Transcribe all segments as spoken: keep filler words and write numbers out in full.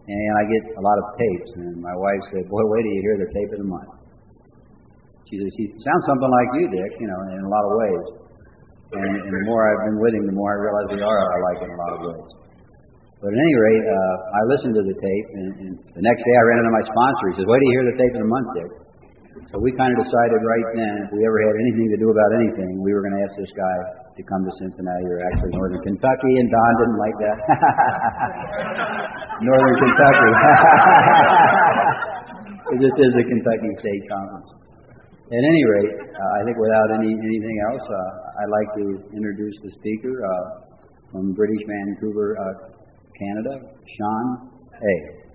and I get a lot of tapes. And my wife said, "Boy, wait till you hear the tape of the month." She says, "He sounds something like you, Dick, you know, in a lot of ways." And, and the more I've been with him, the more I realize we are alike in a lot of ways. But at any rate, uh, I listened to the tape, and, and the next day I ran into my sponsor. He says, "Wait till you hear the tape in a month, Dick." So we kind of decided right then, if we ever had anything to do about anything, we were going to ask this guy to come to Cincinnati, or actually Northern Kentucky, and Don didn't like that. Northern Kentucky. This is the Kentucky State Conference. At any rate, uh, I think without any anything else, uh, I'd like to introduce the speaker uh, from British Vancouver, uh, Canada, Sean A.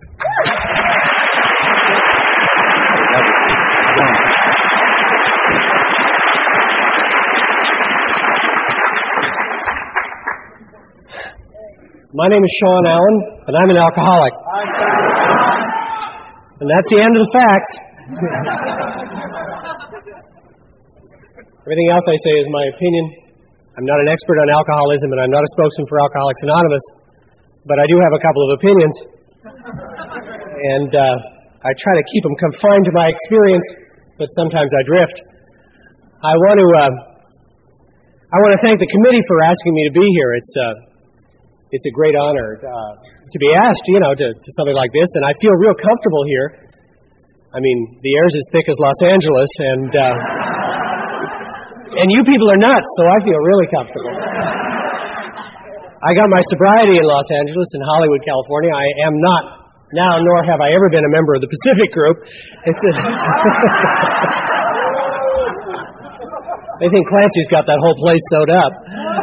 My name is Sean Allen, and I'm an alcoholic. And that's the end of the facts. Everything else I say is my opinion. I'm not an expert on alcoholism, and I'm not a spokesman for Alcoholics Anonymous, but I do have a couple of opinions. And uh, I try to keep them confined to my experience, but sometimes I drift. I want to uh, I want to thank the committee for asking me to be here. It's uh, it's a great honor uh, to be asked, you know, to, to something like this, and I feel real comfortable here. I mean, the air's as thick as Los Angeles, and uh, and you people are nuts, so I feel really comfortable. I got my sobriety in Los Angeles and Hollywood, California. I am not now, nor have I ever been a member of the Pacific Group. It's a they think Clancy's got that whole place sewed up.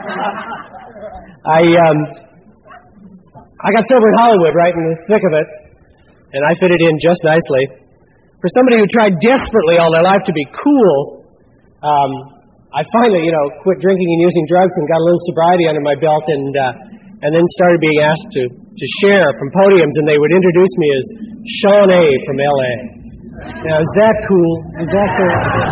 I um, I got sober in Hollywood, right in the thick of it, and I fitted in just nicely. For somebody who tried desperately all their life to be cool, um, I finally, you know, quit drinking and using drugs and got a little sobriety under my belt, and uh, and then started being asked to, to share from podiums, and they would introduce me as Sean A. from L A. Now, is that cool? Is that cool?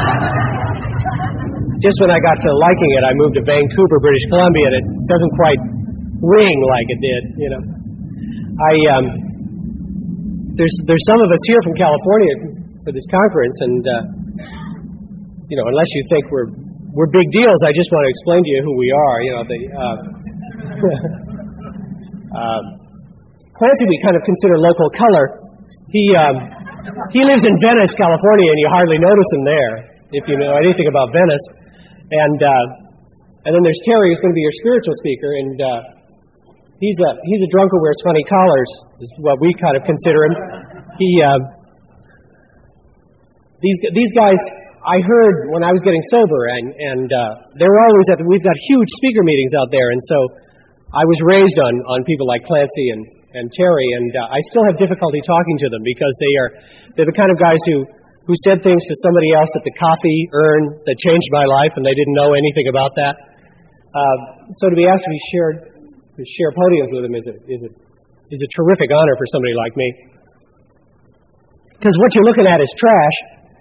Just when I got to liking it, I moved to Vancouver, British Columbia, and it doesn't quite ring like it did, you know. I um, there's there's some of us here from California for this conference, and uh, you know, unless you think we're we're big deals, I just want to explain to you who we are. You know, the uh, um, Clancy we kind of consider local color. He um, he lives in Venice, California, and you hardly notice him there if you know anything about Venice. And uh, and then there's Terry, who's going to be your spiritual speaker, and uh, he's a he's a drunk who wears funny collars, is what we kind of consider him. He uh, these these guys I heard when I was getting sober, and and uh, they were always at the, we've got huge speaker meetings out there, and so I was raised on on people like Clancy and and Terry, and uh, I still have difficulty talking to them because they are they're the kind of guys who. who said things to somebody else at the coffee urn that changed my life, and they didn't know anything about that. Uh, so to be asked to be shared, to share podiums with them is a is a is a terrific honor for somebody like me. Because what you're looking at is trash.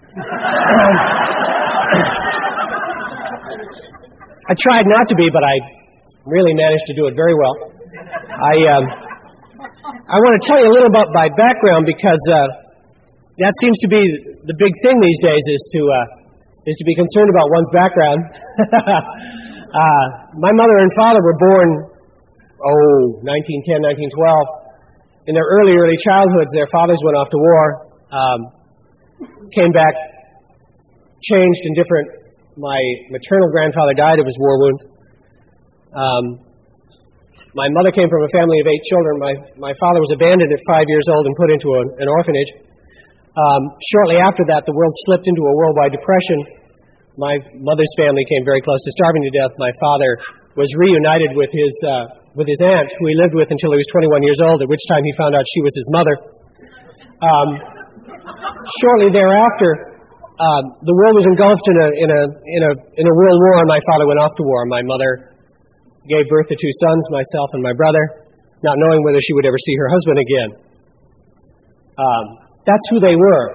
I tried not to be, but I really managed to do it very well. I um, I want to tell you a little about my background because. Uh, That seems to be the big thing these days is to uh, is to be concerned about one's background. uh, my mother and father were born, oh, nineteen ten, nineteen twelve. In their early, early childhoods, their fathers went off to war, um, came back, changed and different. My maternal grandfather died of his war wounds. Um, my mother came from a family of eight children. My my father was abandoned at five years old and put into a, an orphanage. Um, shortly after that, the world slipped into a worldwide depression. My mother's family came very close to starving to death. My father was reunited with his uh, with his aunt, who he lived with until he was twenty-one years old, at which time he found out she was his mother. Um, shortly thereafter, um, the world was engulfed in a in a in a in a world war, and my father went off to war. My mother gave birth to two sons, myself and my brother, not knowing whether she would ever see her husband again. Um, That's who they were.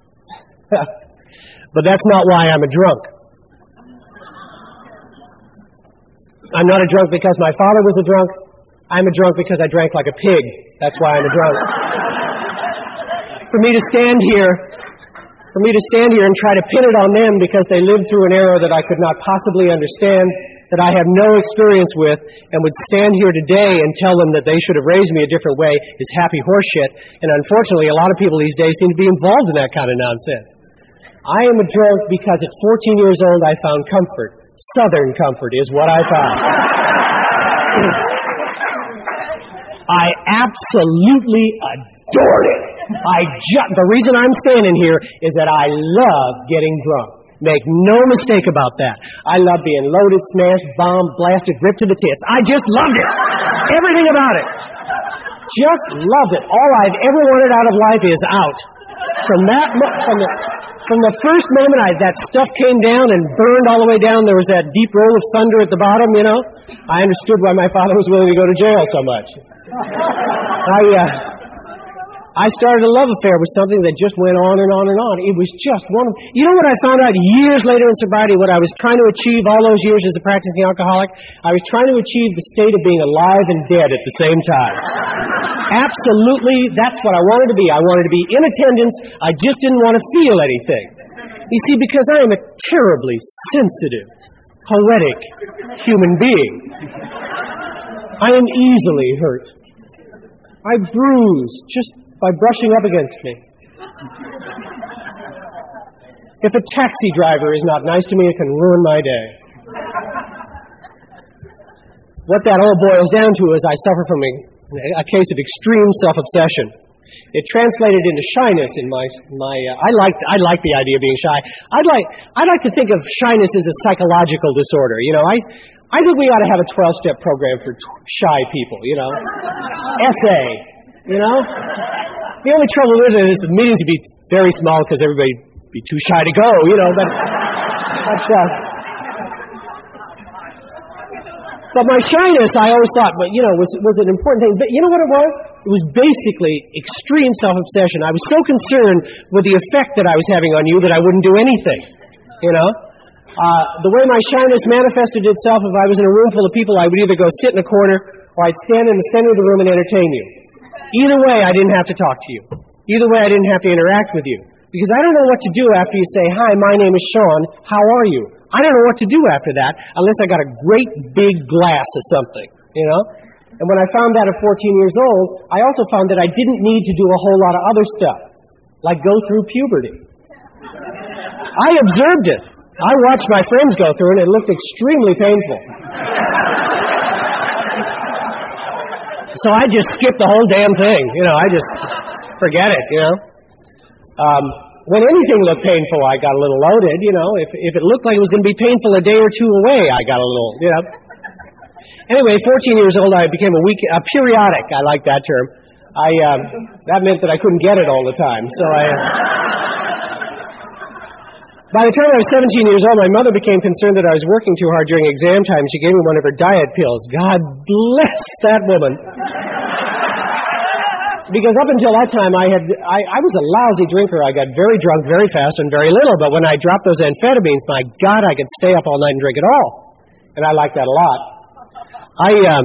But that's not why I'm a drunk. I'm not a drunk because my father was a drunk. I'm a drunk because I drank like a pig. That's why I'm a drunk. for me to stand here, for me to stand here and try to pin it on them because they lived through an era that I could not possibly understand, that I have no experience with, and would stand here today and tell them that they should have raised me a different way is happy horseshit. And unfortunately, a lot of people these days seem to be involved in that kind of nonsense. I am a drunk because at fourteen years old I found comfort. Southern comfort is what I found. I absolutely adored it. I ju- the reason I'm standing here is that I love getting drunk. Make no mistake about that. I love being loaded, smashed, bombed, blasted, ripped to the tits. I just loved it. Everything about it. Just loved it. All I've ever wanted out of life is out. From that, mo- from the, from the first moment I, that stuff came down and burned all the way down, there was that deep roll of thunder at the bottom, you know. I understood why my father was willing to go to jail so much. I, uh, I started a love affair with something that just went on and on and on. It was just one of... You know what I found out years later in sobriety, what I was trying to achieve all those years as a practicing alcoholic? I was trying to achieve the state of being alive and dead at the same time. Absolutely, that's what I wanted to be. I wanted to be in attendance. I just didn't want to feel anything. You see, because I am a terribly sensitive, poetic human being. I am easily hurt. I bruise just by brushing up against me. If a taxi driver is not nice to me, it can ruin my day. What that all boils down to is I suffer from a, a case of extreme self-obsession. It translated into shyness in my my. Uh, I like I like the idea of being shy. I'd like I'd like to think of shyness as a psychological disorder. You know, I I think we ought to have a twelve-step program for t- shy people. You know, S A. You know? The only trouble with it is the meetings would be very small because everybody would be too shy to go, you know, but... But, uh, but my shyness, I always thought, but, you know, was was an important thing. But you know what it was? It was basically extreme self-obsession. I was so concerned with the effect that I was having on you that I wouldn't do anything, you know? Uh, the way my shyness manifested itself, if I was in a room full of people, I would either go sit in a corner or I'd stand in the center of the room and entertain you. Either way, I didn't have to talk to you. Either way, I didn't have to interact with you. Because I don't know what to do after you say, hi, my name is Sean, how are you? I don't know what to do after that unless I got a great big glass of something, you know? And when I found that at fourteen years old, I also found that I didn't need to do a whole lot of other stuff, like go through puberty. I observed it. I watched my friends go through it, and it looked extremely painful. So I just skipped the whole damn thing. You know, I just forget it, you know. Um, when anything looked painful, I got a little loaded, you know. If if it looked like it was going to be painful a day or two away, I got a little, you know. Anyway, fourteen years old, I became a week, a periodic. I like that term. I um, that meant that I couldn't get it all the time. So I... By the time I was seventeen years old, my mother became concerned that I was working too hard during exam time. She gave me one of her diet pills. God bless that woman. Because up until that time, I had I, I was a lousy drinker. I got very drunk very fast and very little. But when I dropped those amphetamines, my God, I could stay up all night and drink it all. And I liked that a lot. I, um,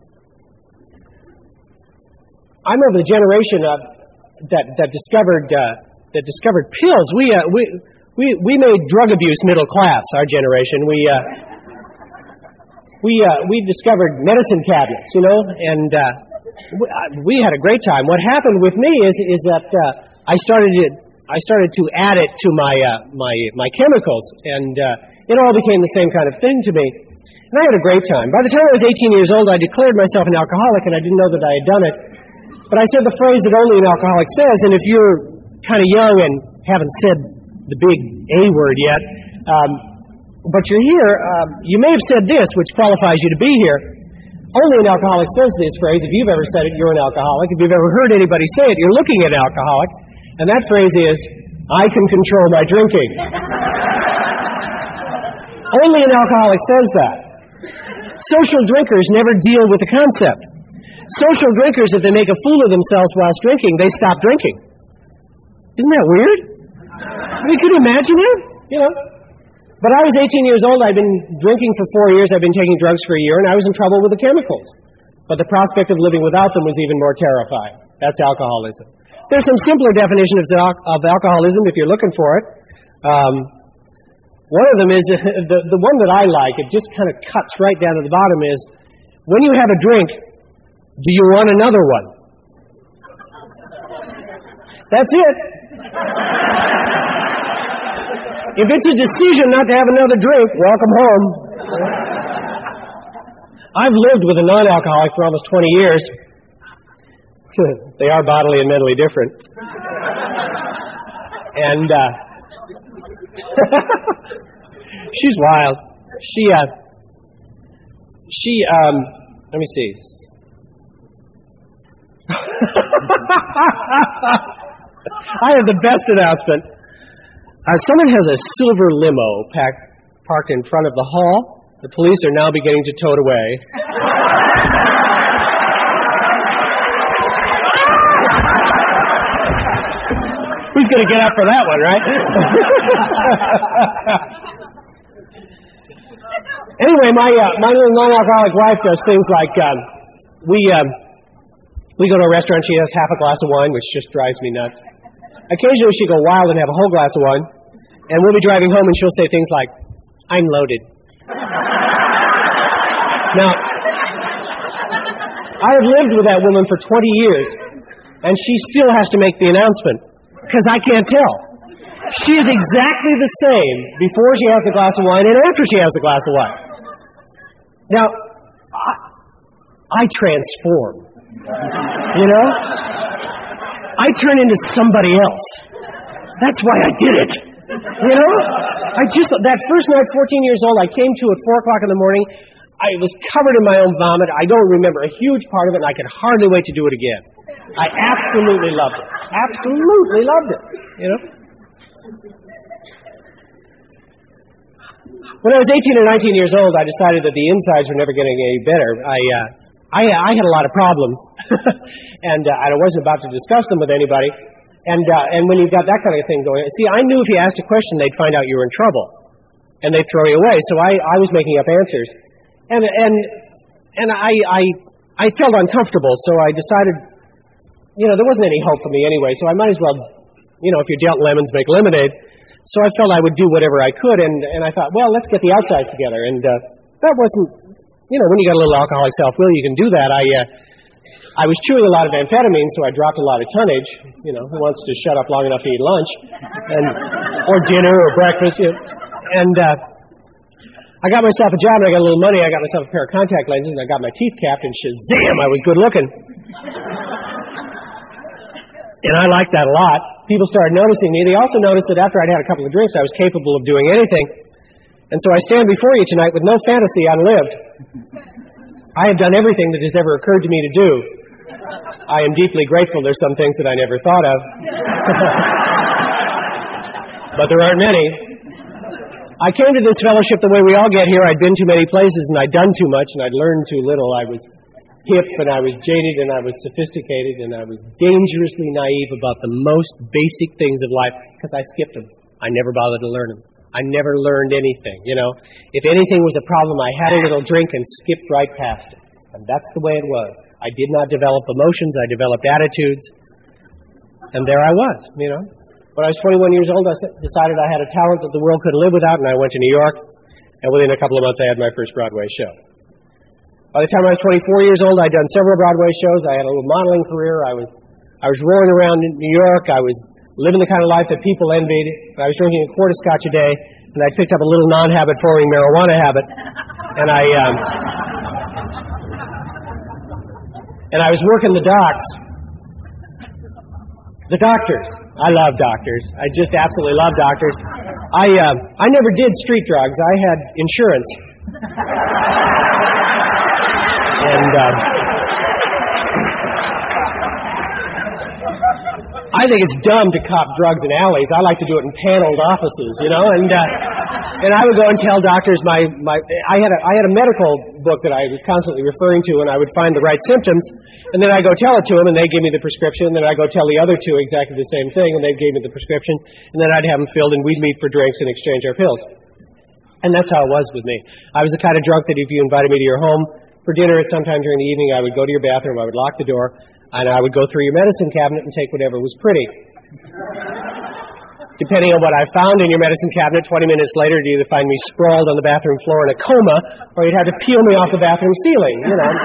I'm of the generation of, that, that discovered uh, that discovered pills. We... Uh, we We we made drug abuse middle class, our generation. We uh, we uh, we discovered medicine cabinets, you know, and uh, we, uh, we had a great time. What happened with me is is that uh, I started to, I started to add it to my uh, my my chemicals, and uh, it all became the same kind of thing to me. And I had a great time. By the time I was eighteen years old, I declared myself an alcoholic, and I didn't know that I had done it. But I said the phrase that only an alcoholic says, and if you're kind of young and haven't said the big A word yet, um, but you're here, um, you may have said this, which qualifies you to be here. Only an alcoholic says this phrase. If you've ever said it, you're an alcoholic. If you've ever heard anybody say it, you're looking at an alcoholic. And that phrase is, I can control my drinking. Only an alcoholic says that. Social drinkers never deal with the concept. Social drinkers, if they make a fool of themselves whilst drinking, they stop drinking. Isn't that weird? I mean, could you imagine it? You know? But I was eighteen years old. I'd been drinking for four years. I'd been taking drugs for a year, and I was in trouble with the chemicals. But the prospect of living without them was even more terrifying. That's alcoholism. there's some simpler definitions of, of alcoholism if you're looking for it. Um, one of them is, the, the one that I like, it just kind of cuts right down to the bottom, is when you have a drink, do you want another one? That's it. If it's a decision not to have another drink, welcome home. I've lived with a non-alcoholic for almost twenty years. They are bodily and mentally different. And uh, she's wild. She, uh, she, um, let me see. I have the best announcement. Uh, someone has a silver limo packed, parked in front of the hall. The police are now beginning to tow it away. Who's going to get up for that one, right? Anyway, my uh, my little non-alcoholic wife does things like um, we um, we go to a restaurant. She has half a glass of wine, which just drives me nuts. Occasionally, she'll go wild and have a whole glass of wine, and we'll be driving home, and she'll say things like, "I'm loaded." Now, I have lived with that woman for twenty years, and she still has to make the announcement, because I can't tell. She is exactly the same before she has the glass of wine and after she has the glass of wine. Now, I, I transform, you know? I turn into somebody else. That's why I did it, you know? I just, that first night, fourteen years old, I came to at four o'clock in the morning. I was covered in my own vomit. I don't remember a huge part of it, and I could hardly wait to do it again. I absolutely loved it. Absolutely loved it, you know? When I was eighteen or nineteen years old, I decided that the insides were never getting any better. I, uh, I, I had a lot of problems, and uh, I wasn't about to discuss them with anybody. And uh, and when you've got that kind of thing going, see, I knew if you asked a question, they'd find out you were in trouble, and they'd throw you away. So I, I was making up answers, and and and I I I felt uncomfortable. So I decided, you know, there wasn't any hope for me anyway. So I might as well, you know, if you're dealt lemons, make lemonade. So I felt I would do whatever I could, and and I thought, well, let's get the outsides together. And uh, that wasn't, you know, when you got a little alcoholic self-will, you can do that. I. Uh, I was chewing a lot of amphetamine, so I dropped a lot of tonnage. You know, who wants to shut up long enough to eat lunch, and or dinner or breakfast? You know. And uh, I got myself a job, and I got a little money. I got myself a pair of contact lenses, and I got my teeth capped, and shazam, I was good looking. And I liked that a lot. People started noticing me. They also noticed that after I'd had a couple of drinks, I was capable of doing anything. And so I stand before you tonight with no fantasy unlived. I have done everything that has ever occurred to me to do. I am deeply grateful there's some things that I never thought of. But there aren't many. I came to this fellowship the way we all get here. I'd been too many places, and I'd done too much, and I'd learned too little. I was hip, and I was jaded, and I was sophisticated, and I was dangerously naive about the most basic things of life, because I skipped them. I never bothered to learn them. I never learned anything, you know. If anything was a problem, I had a little drink and skipped right past it. And that's the way it was. I did not develop emotions. I developed attitudes. And there I was, you know. When I was twenty-one years old, I decided I had a talent that the world couldn't live without, and I went to New York. And within a couple of months, I had my first Broadway show. By the time I was twenty-four years old, I'd done several Broadway shows. I had a little modeling career. I was, I was rolling around in New York. I was living the kind of life that people envied. I was drinking a quart of scotch a day, and I picked up a little non-habit forming marijuana habit. And I, um, and I was working the docks. The doctors. I love doctors. I just absolutely love doctors. I, uh, I never did street drugs. I had insurance. And, uh, I think it's dumb to cop drugs in alleys. I like to do it in paneled offices, you know, and uh, and I would go and tell doctors my, my I had a I had a medical book that I was constantly referring to, and I would find the right symptoms, and then I go tell it to them, and they give me the prescription, and then I go tell the other two exactly the same thing, and they gave me the prescription, and then I'd have them filled, and we'd meet for drinks and exchange our pills. And that's how it was with me. I was the kind of drunk that if you invited me to your home for dinner at some time during the evening, I would go to your bathroom, I would lock the door, And I would go through your medicine cabinet and take whatever was pretty. Depending on what I found in your medicine cabinet, twenty minutes later, you'd either find me sprawled on the bathroom floor in a coma, or you'd have to peel me off the bathroom ceiling, you know.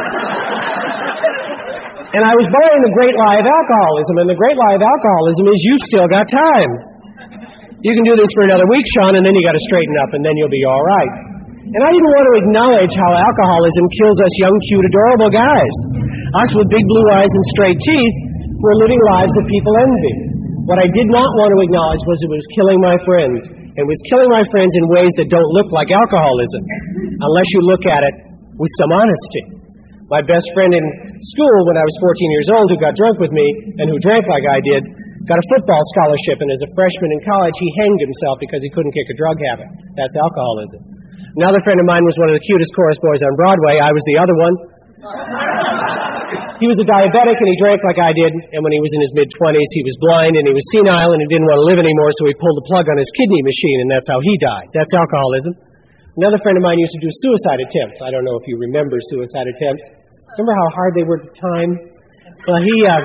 And I was buying the great lie of alcoholism, and the great lie of alcoholism is you've still got time. You can do this for another week, Sean, and then you got to straighten up, and then you'll be all right. And I didn't want to acknowledge how alcoholism kills us young, cute, adorable guys. Us with big blue eyes and straight teeth who are living lives that people envy. What I did not want to acknowledge was it was killing my friends. It was killing my friends in ways that don't look like alcoholism, unless you look at it with some honesty. My best friend in school when I was fourteen years old, who got drunk with me and who drank like I did, got a football scholarship, and as a freshman in college, he hanged himself because he couldn't kick a drug habit. That's alcoholism. Another friend of mine was one of the cutest chorus boys on Broadway. I was the other one. He was a diabetic, and he drank like I did, and when he was in his mid-twenties, he was blind, and he was senile, and he didn't want to live anymore, so he pulled the plug on his kidney machine, and that's how he died. That's alcoholism. Another friend of mine used to do suicide attempts. I don't know if you remember suicide attempts. Remember how hard they were at the time? Well, he, uh...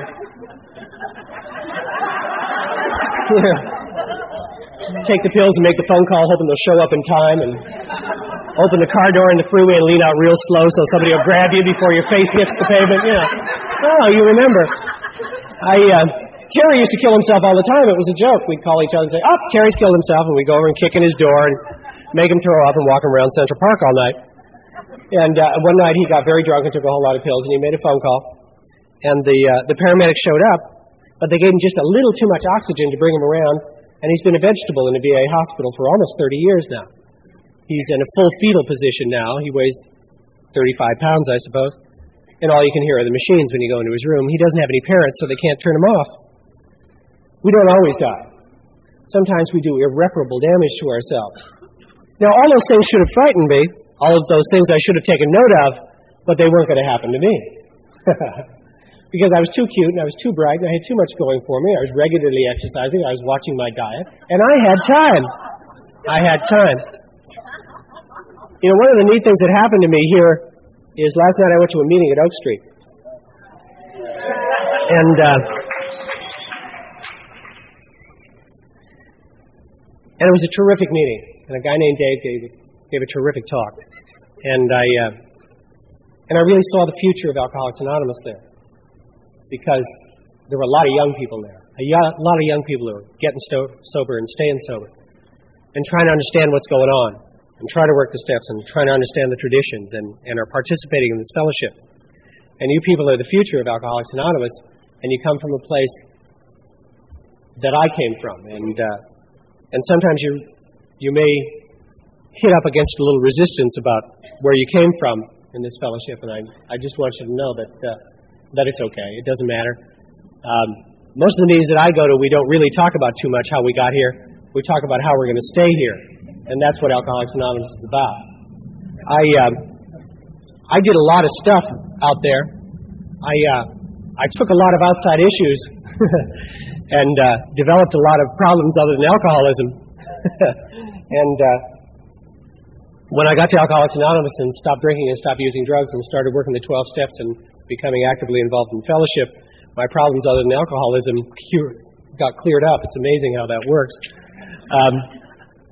yeah. Take the pills and make the phone call, hoping they'll show up in time, and open the car door in the freeway and lean out real slow so somebody will grab you before your face hits the pavement, you know. Oh, you remember. I, uh, Terry used to kill himself all the time. It was a joke. We'd call each other and say, oh, Terry's killed himself, and we'd go over and kick in his door and make him throw up and walk him around Central Park all night. And uh, one night he got very drunk and took a whole lot of pills, and he made a phone call. And the, uh, the paramedics showed up, but they gave him just a little too much oxygen to bring him around, and he's been a vegetable in a V A hospital for almost thirty years now. He's in a full fetal position now. He weighs thirty-five pounds, I suppose. And all you can hear are the machines when you go into his room. He doesn't have any parents, so they can't turn him off. We don't always die. Sometimes we do irreparable damage to ourselves. Now, all those things should have frightened me. All of those things I should have taken note of, but they weren't going to happen to me. Because I was too cute, and I was too bright, and I had too much going for me. I was regularly exercising. I was watching my diet. And I had time. I had time. You know, one of the neat things that happened to me here is last night I went to a meeting at Oak Street. And, uh, and it was a terrific meeting. And a guy named Dave gave, gave a terrific talk. And I, uh, and I really saw the future of Alcoholics Anonymous there. Because there were a lot of young people there. A, y- a lot of young people who are getting sto- sober and staying sober. And trying to understand what's going on. And try to work the steps and trying to understand the traditions and, and are participating in this fellowship. And you people are the future of Alcoholics Anonymous, and you come from a place that I came from. And uh, and sometimes you you may hit up against a little resistance about where you came from in this fellowship, and I I just want you to know that uh, that it's okay. It doesn't matter. Um, most of the meetings that I go to, we don't really talk about too much how we got here. We talk about how we're going to stay here. And that's what Alcoholics Anonymous is about. I um, I did a lot of stuff out there. I uh, I took a lot of outside issues and uh, developed a lot of problems other than alcoholism. and uh, when I got to Alcoholics Anonymous and stopped drinking and stopped using drugs and started working the twelve steps and becoming actively involved in fellowship, my problems other than alcoholism cured, got cleared up. It's amazing how that works. Um,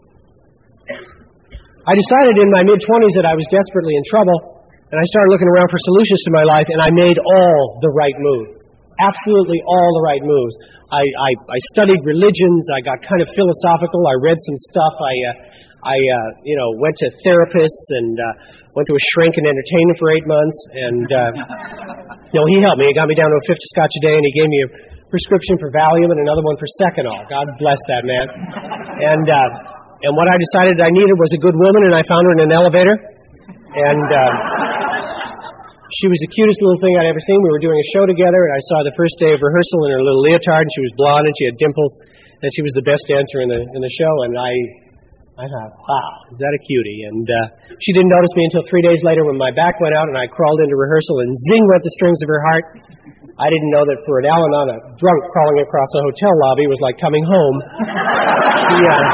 I decided in my mid-twenties that I was desperately in trouble, and I started looking around for solutions to my life, and I made all the right moves. Absolutely all the right moves. I, I, I studied religions. I got kind of philosophical. I read some stuff. I, uh, I uh, you know, went to therapists and uh, went to a shrink and entertainment for eight months, and uh, you know, he helped me. He got me down to a fifty scotch a day, and he gave me a prescription for Valium and another one for Seconal. God bless that man. And uh, And what I decided I needed was a good woman, and I found her in an elevator. And uh, she was the cutest little thing I'd ever seen. We were doing a show together, and I saw her the first day of rehearsal in her little leotard, and she was blonde, and she had dimples, and she was the best dancer in the in the show. And I, I thought, wow, is that a cutie? And uh, she didn't notice me until three days later when my back went out, and I crawled into rehearsal, and zing went the strings of her heart. I didn't know that for an Al-Anon, a drunk crawling across a hotel lobby was like coming home. She, uh,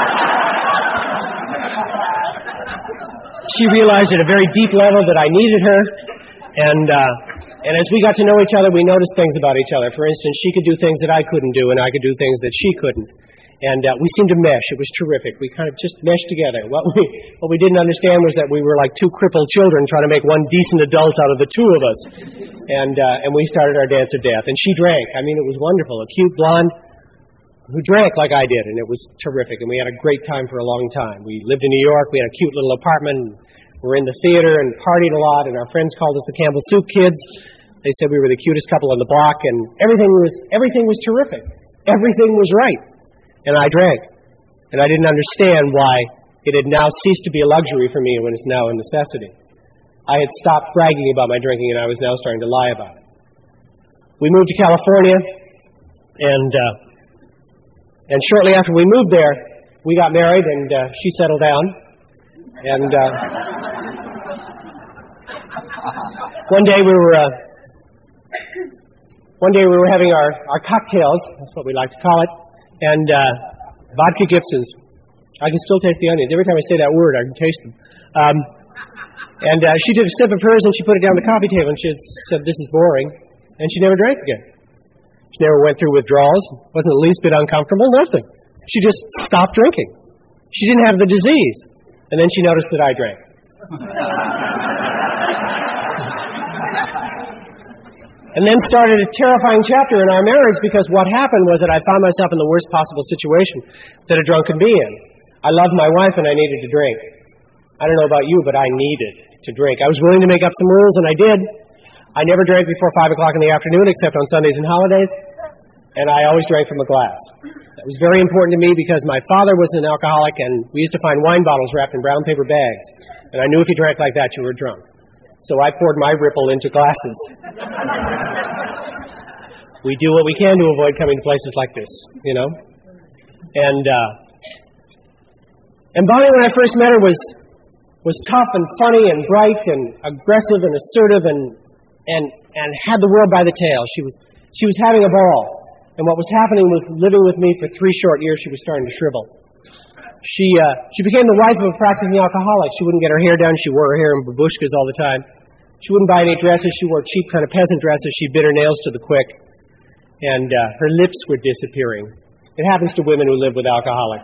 She realized at a very deep level that I needed her, and uh, And as we got to know each other, we noticed things about each other. For instance, she could do things that I couldn't do, and I could do things that she couldn't. And uh, we seemed to mesh. It was terrific. We kind of just meshed together. What we what we didn't understand was that we were like two crippled children trying to make one decent adult out of the two of us. And uh, and we started our dance of death. And she drank. I mean, it was wonderful. A cute blonde who drank like I did, and it was terrific. And we had a great time for a long time. We lived in New York. We had a cute little apartment. We were in the theater and partied a lot. And our friends called us the Campbell Soup Kids. They said we were the cutest couple on the block. And everything was everything was terrific. Everything was right. And I drank. And I didn't understand why it had now ceased to be a luxury for me when it's now a necessity. I had stopped bragging about my drinking, and I was now starting to lie about it. We moved to California, and uh, and shortly after we moved there, we got married, and uh, she settled down. And uh, one day we were uh, one day we were having our, our cocktails. That's what we like to call it. And uh, vodka Gibsons. I can still taste the onions. Every time I say that word, I can taste them. Um, and uh, she took a sip of hers, and she put it down on the coffee table, and she had said, "This is boring." And she never drank again. She never went through withdrawals, wasn't the least bit uncomfortable, nothing. She just stopped drinking. She didn't have the disease. And then she noticed that I drank. And then started a terrifying chapter in our marriage, because what happened was that I found myself in the worst possible situation that a drunk can be in. I loved my wife, and I needed to drink. I don't know about you, but I needed to drink. I was willing to make up some rules, and I did. I never drank before five o'clock in the afternoon, except on Sundays and holidays, and I always drank from a glass. That was very important to me, because my father was an alcoholic, and we used to find wine bottles wrapped in brown paper bags. And I knew if you drank like that, you were drunk. So I poured my Ripple into glasses. We do what we can to avoid coming to places like this, you know. And uh, and Bonnie, when I first met her, was was tough and funny and bright and aggressive and assertive and and and had the world by the tail. She was she was having a ball. And what was happening was, living with me for three short years, she was starting to shrivel. She uh, she became the wife of a practicing alcoholic. She wouldn't get her hair done. She wore her hair in babushkas all the time. She wouldn't buy any dresses. She wore cheap kind of peasant dresses. She bit her nails to the quick. And uh, her lips were disappearing. It happens to women who live with alcoholics.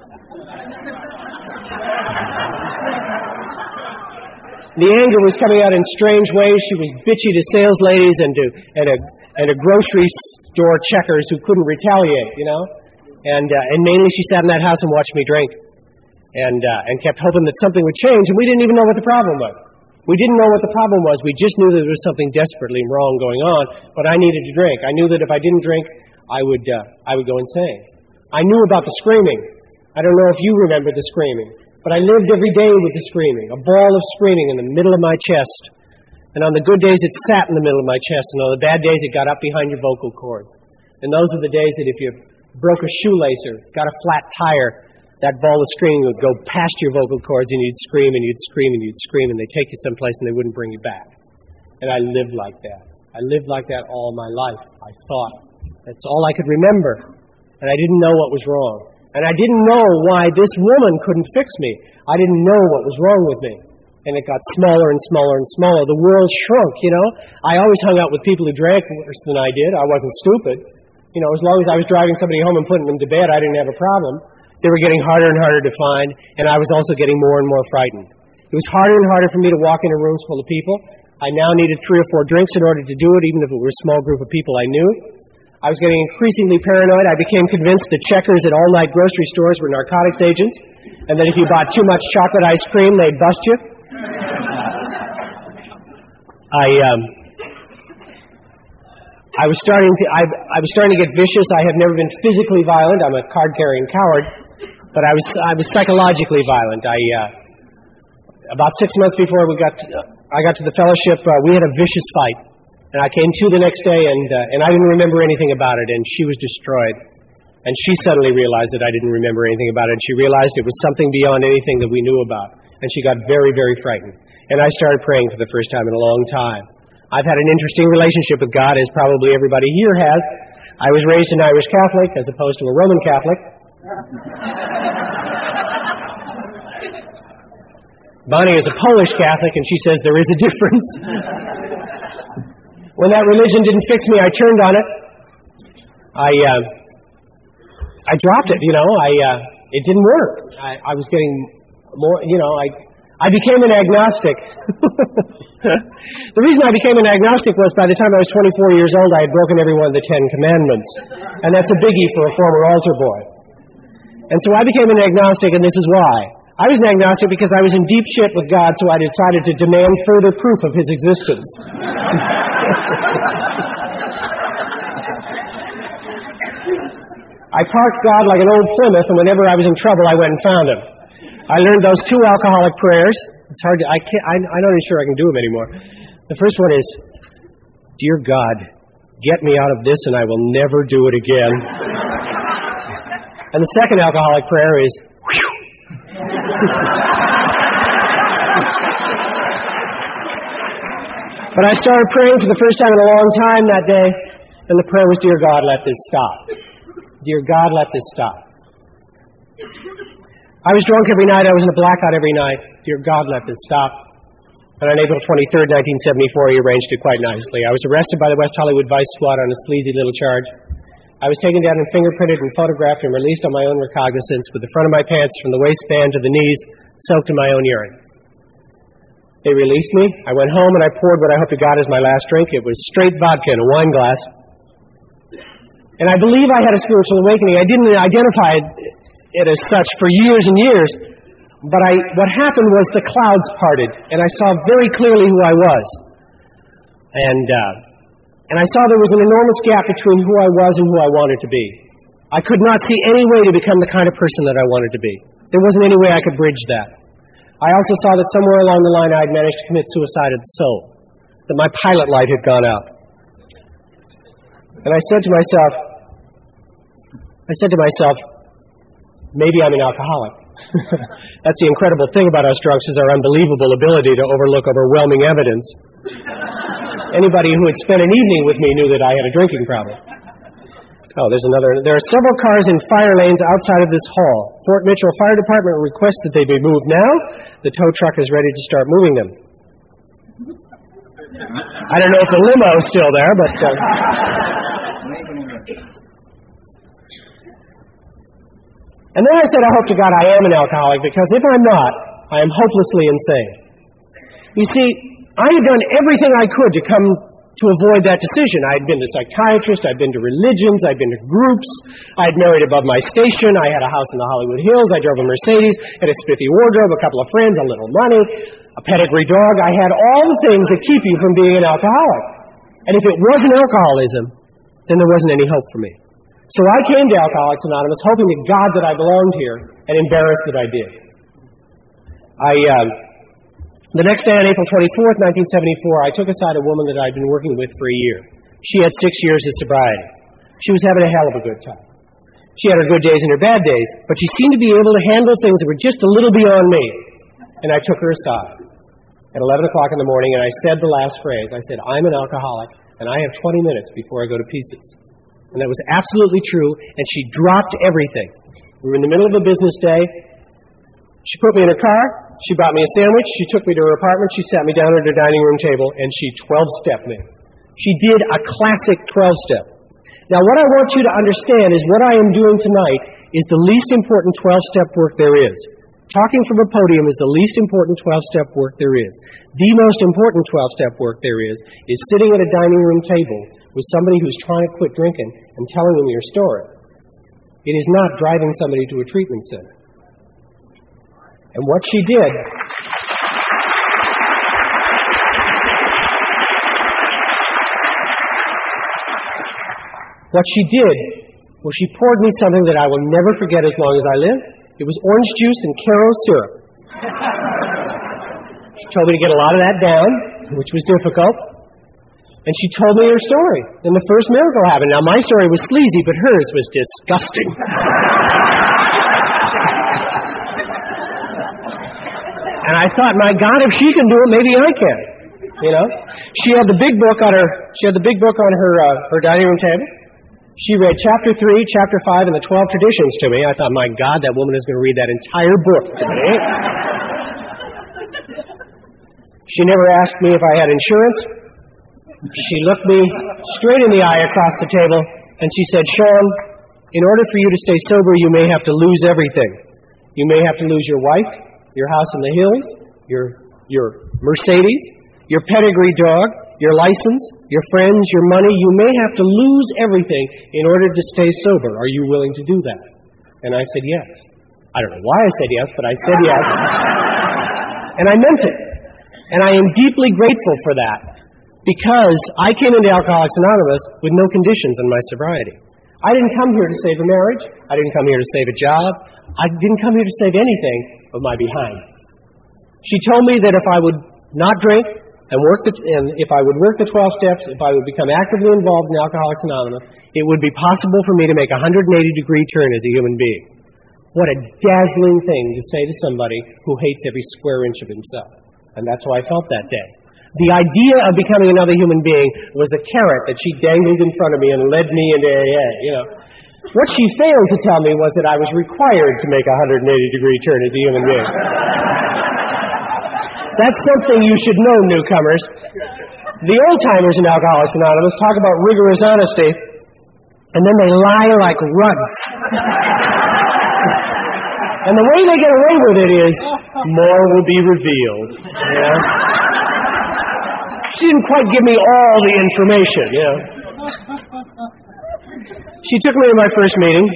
The anger was coming out in strange ways. She was bitchy to sales ladies and to and a and a grocery store checkers who couldn't retaliate, you know. And uh, and mainly she sat in that house and watched me drink. And uh, and kept hoping that something would change, and we didn't even know what the problem was. We didn't know what the problem was. We just knew that there was something desperately wrong going on, but I needed to drink. I knew that if I didn't drink, I would uh, I would go insane. I knew about the screaming. I don't know if you remember the screaming, but I lived every day with the screaming, a ball of screaming in the middle of my chest. And on the good days, it sat in the middle of my chest, and on the bad days, it got up behind your vocal cords. And those are the days that if you broke a shoelace or got a flat tire, that ball of screaming would go past your vocal cords, and you'd scream, and you'd scream, and you'd scream, and they'd take you someplace, and they wouldn't bring you back. And I lived like that. I lived like that all my life, I thought. That's all I could remember. And I didn't know what was wrong. And I didn't know why this woman couldn't fix me. I didn't know what was wrong with me. And it got smaller and smaller and smaller. The world shrunk, you know. I always hung out with people who drank worse than I did. I wasn't stupid. You know, as long as I was driving somebody home and putting them to bed, I didn't have a problem. They were getting harder and harder to find, and I was also getting more and more frightened. It was harder and harder for me to walk into rooms full of people. I now needed three or four drinks in order to do it, even if it were a small group of people I knew. I was getting increasingly paranoid. I became convinced that checkers at all-night grocery stores were narcotics agents, and that if you bought too much chocolate ice cream, they'd bust you. I um, I was starting to I, I was starting to get vicious. I have never been physically violent. I'm a card-carrying coward, but I was I was psychologically violent. I uh, about six months before we got to, I got to the fellowship, uh, we had a vicious fight, and I came to the next day, and uh, and I didn't remember anything about it, and she was destroyed, and she suddenly realized that I didn't remember anything about it, and she realized it was something beyond anything that we knew about, and she got very, very frightened, and I started praying for the first time in a long time. I've had an interesting relationship with God, as probably everybody here has. I was raised an Irish Catholic as opposed to a Roman Catholic. Bonnie is a Polish Catholic, and she says there is a difference. When that religion didn't fix me, I turned on it. I uh, I dropped it, you know. I uh, it didn't work. I, I was getting more, you know, I I became an agnostic. The reason I became an agnostic was by the time I was twenty-four years old, I had broken every one of the Ten Commandments. And that's a biggie for a former altar boy. And so I became an agnostic, and this is why. I was an agnostic because I was in deep shit with God, so I decided to demand further proof of His existence. I parked God like an old Plymouth, and whenever I was in trouble, I went and found Him. I learned those two alcoholic prayers. It's hard to, I can't, I, I'm not even sure I can do them anymore. The first one is, Dear God, get me out of this and I will never do it again. And the second alcoholic prayer is, But I started praying for the first time in a long time that day, and the prayer was, Dear God, let this stop. Dear God, let this stop. I was drunk every night. I was in a blackout every night. Dear God, let this stop. And on April twenty-third, nineteen seventy-four, he arranged it quite nicely. I was arrested by the West Hollywood Vice Squad on a sleazy little charge. I was taken down and fingerprinted and photographed and released on my own recognizance with the front of my pants from the waistband to the knees soaked in my own urine. They released me. I went home and I poured what I hope to God is my last drink. It was straight vodka in a wine glass. And I believe I had a spiritual awakening. I didn't identify it as such for years and years. But I, what happened was the clouds parted, and I saw very clearly who I was. And, uh, and I saw there was an enormous gap between who I was and who I wanted to be. I could not see any way to become the kind of person that I wanted to be. There wasn't any way I could bridge that. I also saw that somewhere along the line I had managed to commit suicide of the soul, that my pilot light had gone out. And I said to myself, I said to myself, maybe I'm an alcoholic. That's the incredible thing about us drunks is our unbelievable ability to overlook overwhelming evidence. Anybody who had spent an evening with me knew that I had a drinking problem. Oh, there's another. There are several cars in fire lanes outside of this hall. Fort Mitchell Fire Department requests that they be moved now. The tow truck is ready to start moving them. I don't know if the limo is still there, but... Uh, And then I said, I hope to God I am an alcoholic, because if I'm not, I am hopelessly insane. You see, I had done everything I could to come to avoid that decision. I had been to psychiatrists, I'd been to religions, I'd been to groups, I had married above my station, I had a house in the Hollywood Hills, I drove a Mercedes, had a spiffy wardrobe, a couple of friends, a little money, a pedigree dog. I had all the things that keep you from being an alcoholic. And if it wasn't alcoholism, then there wasn't any hope for me. So I came to Alcoholics Anonymous hoping to God that I belonged here, and embarrassed that I did. I, uh, the next day on April twenty-fourth, nineteen seventy-four, I took aside a woman that I'd been working with for a year. She had six years of sobriety. She was having a hell of a good time. She had her good days and her bad days, but she seemed to be able to handle things that were just a little beyond me. And I took her aside at eleven o'clock in the morning, and I said the last phrase. I said, I'm an alcoholic, and I have twenty minutes before I go to pieces. And that was absolutely true, and she dropped everything. We were in the middle of a business day. She put me in her car, she bought me a sandwich, she took me to her apartment, she sat me down at her dining room table, and she twelve-stepped me. She did a classic twelve-step. Now, what I want you to understand is what I am doing tonight is the least important twelve-step work there is. Talking from a podium is the least important twelve-step work there is. The most important twelve-step work there is is sitting at a dining room table with somebody who's trying to quit drinking and telling them your story. It is not driving somebody to a treatment center. And what she did... What she did was she poured me something that I will never forget as long as I live. It was orange juice and Karo syrup. She told me to get a lot of that down, which was difficult. And she told me her story. And the first miracle happened. Now, my story was sleazy, but hers was disgusting. And I thought, my God, if she can do it, maybe I can. You know? She had the big book on her, she had the big book on her, uh, her dining room table. She read chapter three, chapter five, and the twelve traditions to me. I thought, my God, that woman is going to read that entire book to me. She never asked me if I had insurance. She looked me straight in the eye across the table, and she said, Sean, in order for you to stay sober, you may have to lose everything. You may have to lose your wife, your house in the hills, your your Mercedes, your pedigree dog, your license, your friends, your money. You may have to lose everything in order to stay sober. Are you willing to do that? And I said yes. I don't know why I said yes, but I said yes. And I meant it. And I am deeply grateful for that, because I came into Alcoholics Anonymous with no conditions on my sobriety. I didn't come here to save a marriage. I didn't come here to save a job. I didn't come here to save anything but my behind. She told me that if I would not drink and work the, and if I would work the twelve steps, if I would become actively involved in Alcoholics Anonymous, it would be possible for me to make a one hundred eighty degree turn as a human being. What a dazzling thing to say to somebody who hates every square inch of himself. And that's how I felt that day. The idea of becoming another human being was a carrot that she dangled in front of me and led me into A A, you know. What she failed to tell me was that I was required to make a one hundred eighty degree turn as a human being. That's something you should know, newcomers. The old-timers in Alcoholics Anonymous talk about rigorous honesty, and then they lie like rugs. And the way they get away with it is, more will be revealed. You know? She didn't quite give me all the information, you know. She took me to my first meeting.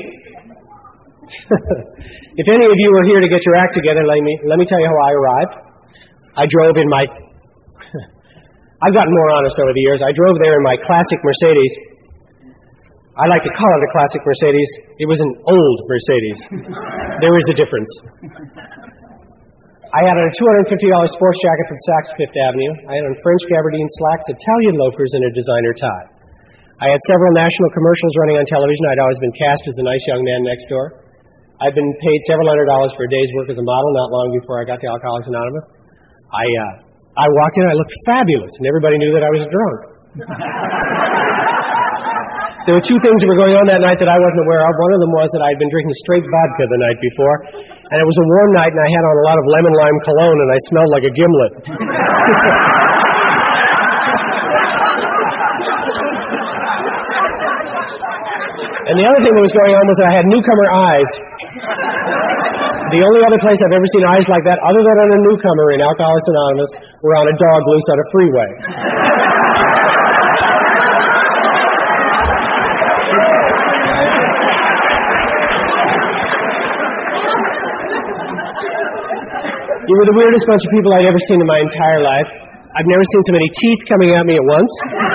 If any of you were here to get your act together, let me, let me tell you how I arrived. I drove in my... I've gotten more honest over the years. I drove there in my classic Mercedes. I like to call it a classic Mercedes. It was an old Mercedes. There is a difference. I had on a two hundred fifty dollars sports jacket from Saks Fifth Avenue. I had on French gabardine slacks, Italian loafers, and a designer tie. I had several national commercials running on television. I'd always been cast as the nice young man next door. I'd been paid several hundred dollars for a day's work as a model not long before I got to Alcoholics Anonymous. I uh, I walked in, I looked fabulous, and everybody knew that I was drunk. There were two things that were going on that night that I wasn't aware of. One of them was that I'd been drinking straight vodka the night before, and it was a warm night, and I had on a lot of lemon lime cologne, and I smelled like a gimlet. And the other thing that was going on was that I had newcomer eyes. The only other place I've ever seen eyes like that, other than on a newcomer in Alcoholics Anonymous, were on a dog loose on a freeway. You were the weirdest bunch of people I'd ever seen in my entire life. I've never seen so many teeth coming at me at once.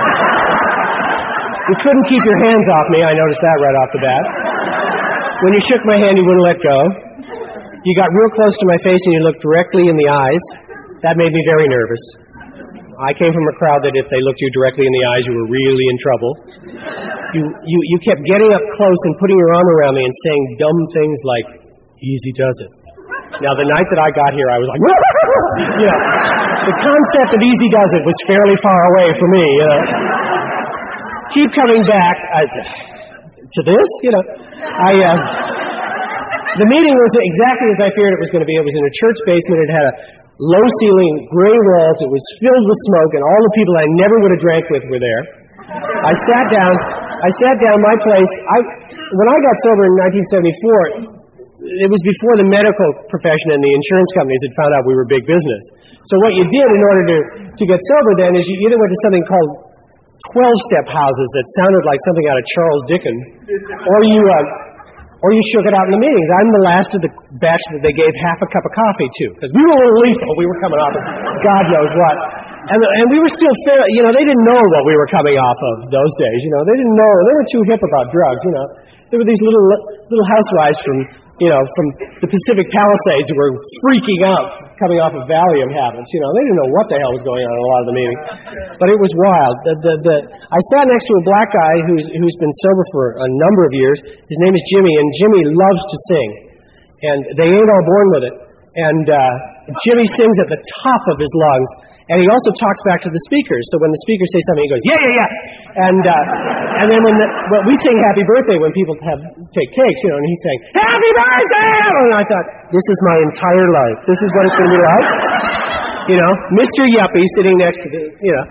You couldn't keep your hands off me. I noticed that right off the bat. When you shook my hand, you wouldn't let go. You got real close to my face and you looked directly in the eyes. That made me very nervous. I came from a crowd that if they looked you directly in the eyes, you were really in trouble. You, you, you kept getting up close and putting your arm around me and saying dumb things like, easy does it. Now, the night that I got here, I was like, you know, the concept of easy does it was fairly far away from me, you know. Keep coming back uh, to this, you know. I, uh, the meeting was exactly as I feared it was going to be. It was in a church basement. It had a low ceiling, gray walls. It was filled with smoke, and all the people I never would have drank with were there. I sat down. I sat down my place. I, when I got sober in nineteen seventy-four, it was before the medical profession and the insurance companies had found out we were big business. So what you did in order to, to get sober then is you either went to something called twelve-step houses that sounded like something out of Charles Dickens, or you uh, or you shook it out in the meetings. I'm the last of the batch that they gave half a cup of coffee to, because we were a little lethal. We were coming off of God knows what. And, and we were still fair, you know, they didn't know what we were coming off of those days, you know. They didn't know, they were too hip about drugs, you know. There were these little little housewives from, you know, from the Pacific Palisades who were freaking out coming off of Valium habits, you know. They didn't know what the hell was going on in a lot of the meetings. But it was wild. The, the, the, I sat next to a black guy who's, who's been sober for a number of years. His name is Jimmy, and Jimmy loves to sing. And they ain't all born with it. And uh, Jimmy sings at the top of his lungs. And he also talks back to the speakers. So when the speakers say something, he goes, yeah, yeah, yeah. And uh, and then when, the, when we sing happy birthday when people have take cakes, you know, and he's saying, happy birthday! And I thought, this is my entire life. This is what it's going to be like. You know, Mister Yuppie sitting next to the, you know.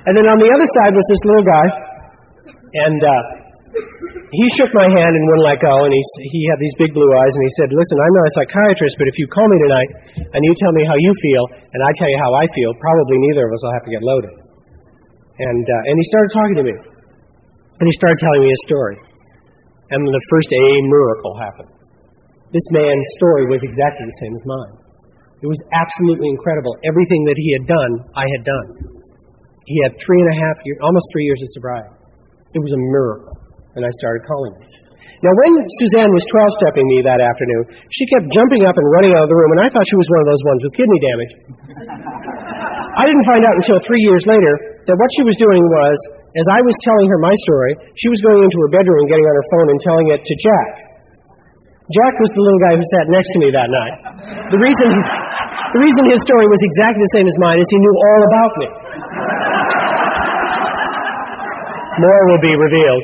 And then on the other side was this little guy, and uh, he shook my hand and wouldn't let go, and he he had these big blue eyes, and he said, listen, I'm not a psychiatrist, but if you call me tonight and you tell me how you feel, and I tell you how I feel, probably neither of us will have to get loaded. And uh, and he started talking to me, and he started telling me his story. And then the first A miracle happened. This man's story was exactly the same as mine. It was absolutely incredible. Everything that he had done, I had done. He had three and a half years, almost three years of sobriety. It was a miracle. And I started calling him. Now, when Suzanne was twelve-stepping me that afternoon, she kept jumping up and running out of the room, and I thought she was one of those ones with kidney damage. I didn't find out until three years later that what she was doing was, as I was telling her my story, she was going into her bedroom and getting on her phone and telling it to Jack. Jack was the little guy who sat next to me that night. The reason, the reason his story was exactly the same as mine is he knew all about me. More will be revealed.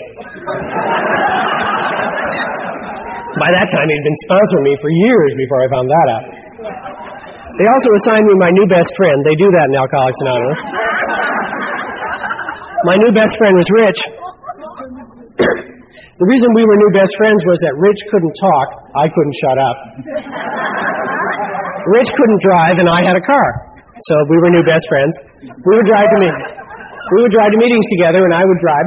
By that time, he'd been sponsoring me for years before I found that out. They also assigned me my new best friend. They do that in Alcoholics Anonymous. My new best friend was Rich. The reason we were new best friends was that Rich couldn't talk, I couldn't shut up. Rich couldn't drive, and I had a car. So we were new best friends. We would drive to meetings. We would drive to meetings together, and I would drive.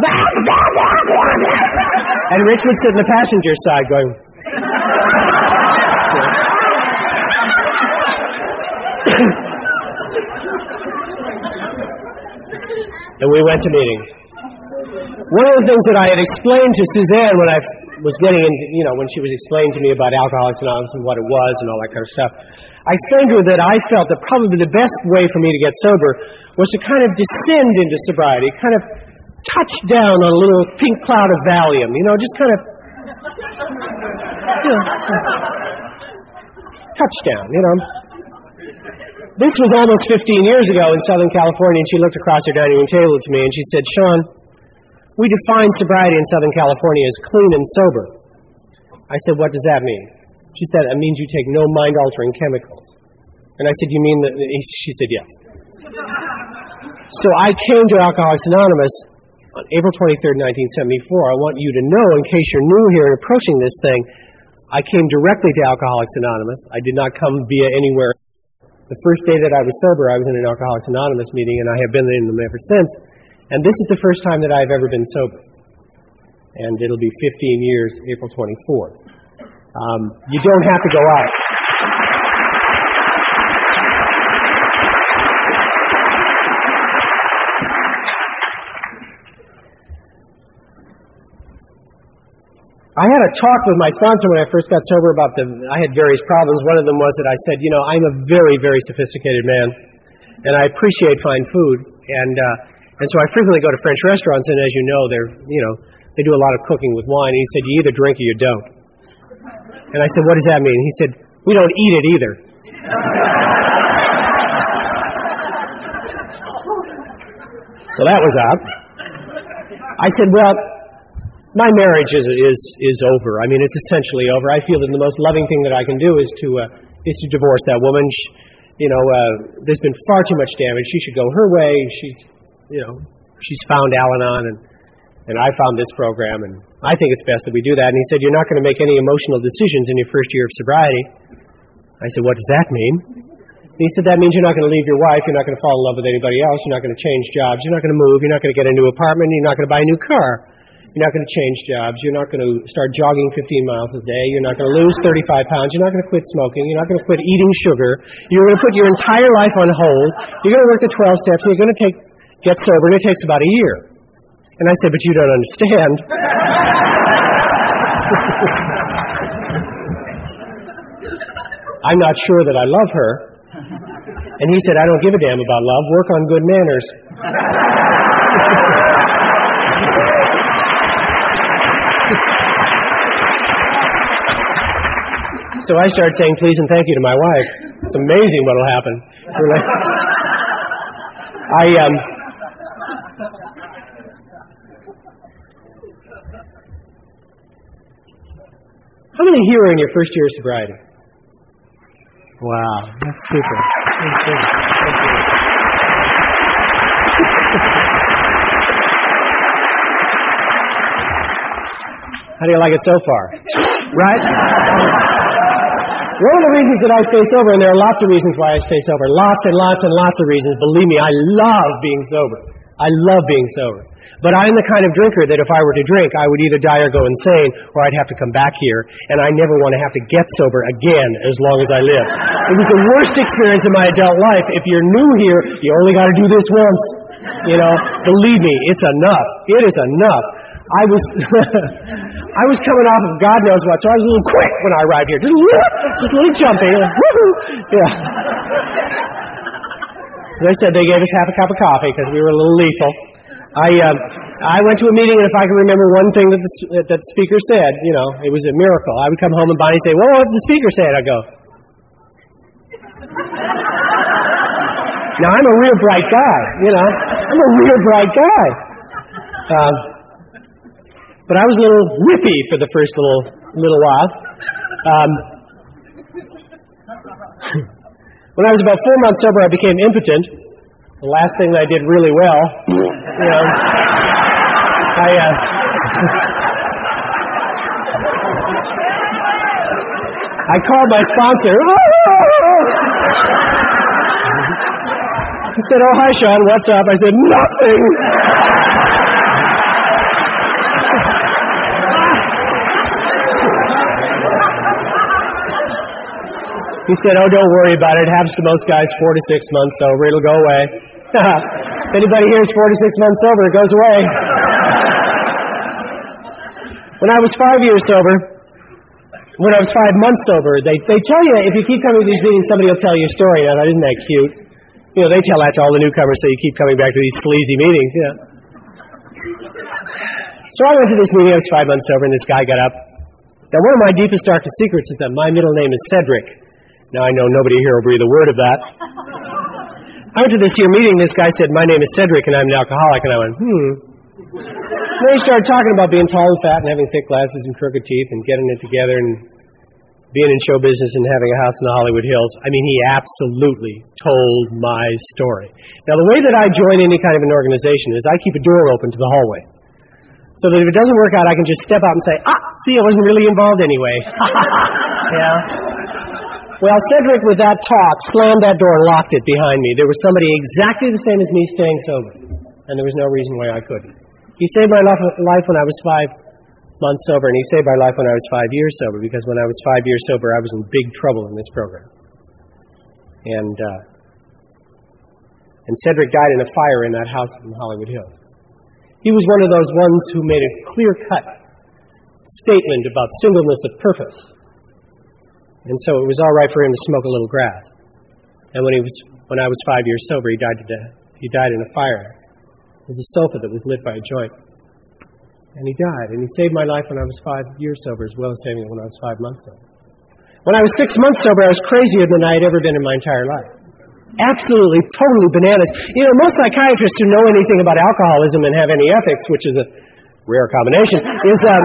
And Rich would sit in the passenger side going... And we went to meetings. One of the things that I had explained to Suzanne when I was getting in, you know, when she was explaining to me about Alcoholics Anonymous and what it was and all that kind of stuff, I explained to her that I felt that probably the best way for me to get sober was to kind of descend into sobriety, kind of touch down on a little pink cloud of Valium, you know, just kind of, you know, touchdown, you know. This was almost fifteen years ago in Southern California, and she looked across her dining room table to me, and she said, Sean, we define sobriety in Southern California as clean and sober. I said, what does that mean? She said, it means you take no mind-altering chemicals. And I said, you mean that? She said, yes. So I came to Alcoholics Anonymous on April twenty-third, nineteen seventy-four. I want you to know, in case you're new here and approaching this thing, I came directly to Alcoholics Anonymous. I did not come via anywhere. The first day that I was sober, I was in an Alcoholics Anonymous meeting, and I have been in them ever since. And this is the first time that I've ever been sober. And it'll be fifteen years, April twenty-fourth. Um, you don't have to go out. I had a talk with my sponsor when I first got sober about the, I had various problems. One of them was that I said, you know, I'm a very, very sophisticated man, and I appreciate fine food, and uh, and so I frequently go to French restaurants, and as you know, they're, you know, they do a lot of cooking with wine. And he said, you either drink or you don't. And I said, what does that mean? He said, we don't eat it either. So that was up. I said, well, my marriage is is is over. I mean, it's essentially over. I feel that the most loving thing that I can do is to uh, is to divorce that woman. She, you know, uh, there's been far too much damage. She should go her way. She's, you know, she's found Al-Anon, and and I found this program, and I think it's best that we do that. And he said, you're not going to make any emotional decisions in your first year of sobriety. I said, what does that mean? And he said, that means you're not going to leave your wife. You're not going to fall in love with anybody else. You're not going to change jobs. You're not going to move. You're not going to get a new apartment. You're not going to buy a new car. You're not going to change jobs. You're not going to start jogging fifteen miles a day. You're not going to lose thirty-five pounds. You're not going to quit smoking. You're not going to quit eating sugar. You're going to put your entire life on hold. You're going to work the twelve steps, and you're going to take, get sober, and it takes about a year. And I said, but you don't understand. I'm not sure that I love her. And he said, I don't give a damn about love. Work on good manners. So I started saying please and thank you to my wife. It's amazing what will happen. I, um... How many here are in your first year of sobriety? Wow, that's super. That's super. Thank you. How do you like it so far? Right? One of the reasons that I stay sober, and there are lots of reasons why I stay sober, lots and lots and lots of reasons. Believe me, I love being sober. I love being sober. But I'm the kind of drinker that if I were to drink, I would either die or go insane, or I'd have to come back here, and I never want to have to get sober again as long as I live. It was the worst experience in my adult life. If you're new here, you only got to do this once. You know, believe me, it's enough. It is enough. I was I was coming off of God knows what, so I was a little quick when I arrived here. Just a little, just a little jumpy. Woohoo! Yeah. As I said, they gave us half a cup of coffee because we were a little lethal. I uh, I went to a meeting, and if I can remember one thing that the, that the speaker said, you know, it was a miracle. I would come home and Bonnie would say, well, what did the speaker say? And I'd go. Now, I'm a real bright guy, you know. I'm a real bright guy. Um, but I was a little whippy for the first little little while. Um, when I was about four months sober, I became impotent. The last thing that I did really well, you know, I, uh, I called my sponsor. He said, oh, hi, Sean, what's up? I said, nothing. He said, oh, don't worry about it. It happens to most guys four to six months sober. It'll go away. If anybody here is four to six months sober, it goes away. When I was five years sober, when I was five months sober, they, they tell you, if you keep coming to these meetings, somebody will tell you a story. Now, isn't that cute? You know, they tell that to all the newcomers, so you keep coming back to these sleazy meetings. Yeah. So I went to this meeting. I was five months sober, and this guy got up. Now, one of my deepest, darkest secrets is that my middle name is Cedric. Now, I know nobody here will breathe a word of that. I went to this here meeting. This guy said, my name is Cedric, and I'm an alcoholic. And I went, hmm. Then he started talking about being tall and fat and having thick glasses and crooked teeth and getting it together and being in show business and having a house in the Hollywood Hills. I mean, he absolutely told my story. Now, the way that I join any kind of an organization is I keep a door open to the hallway. So that if it doesn't work out, I can just step out and say, ah, see, I wasn't really involved anyway. Yeah. Well, Cedric, with that talk, slammed that door and locked it behind me. There was somebody exactly the same as me staying sober, and there was no reason why I couldn't. He saved my life when I was five months sober, and he saved my life when I was five years sober, because when I was five years sober, I was in big trouble in this program. And uh, and Cedric died in a fire in that house in Hollywood Hills. He was one of those ones who made a clear-cut statement about singleness of purpose. And so it was all right for him to smoke a little grass. And when he was, when I was five years sober, he died to death. He died in a fire. It was a sofa that was lit by a joint. And he died. And he saved my life when I was five years sober, as well as saving it when I was five months sober. When I was six months sober, I was crazier than I had ever been in my entire life. Absolutely, totally bananas. You know, most psychiatrists who know anything about alcoholism and have any ethics, which is a rare combination, is... Um,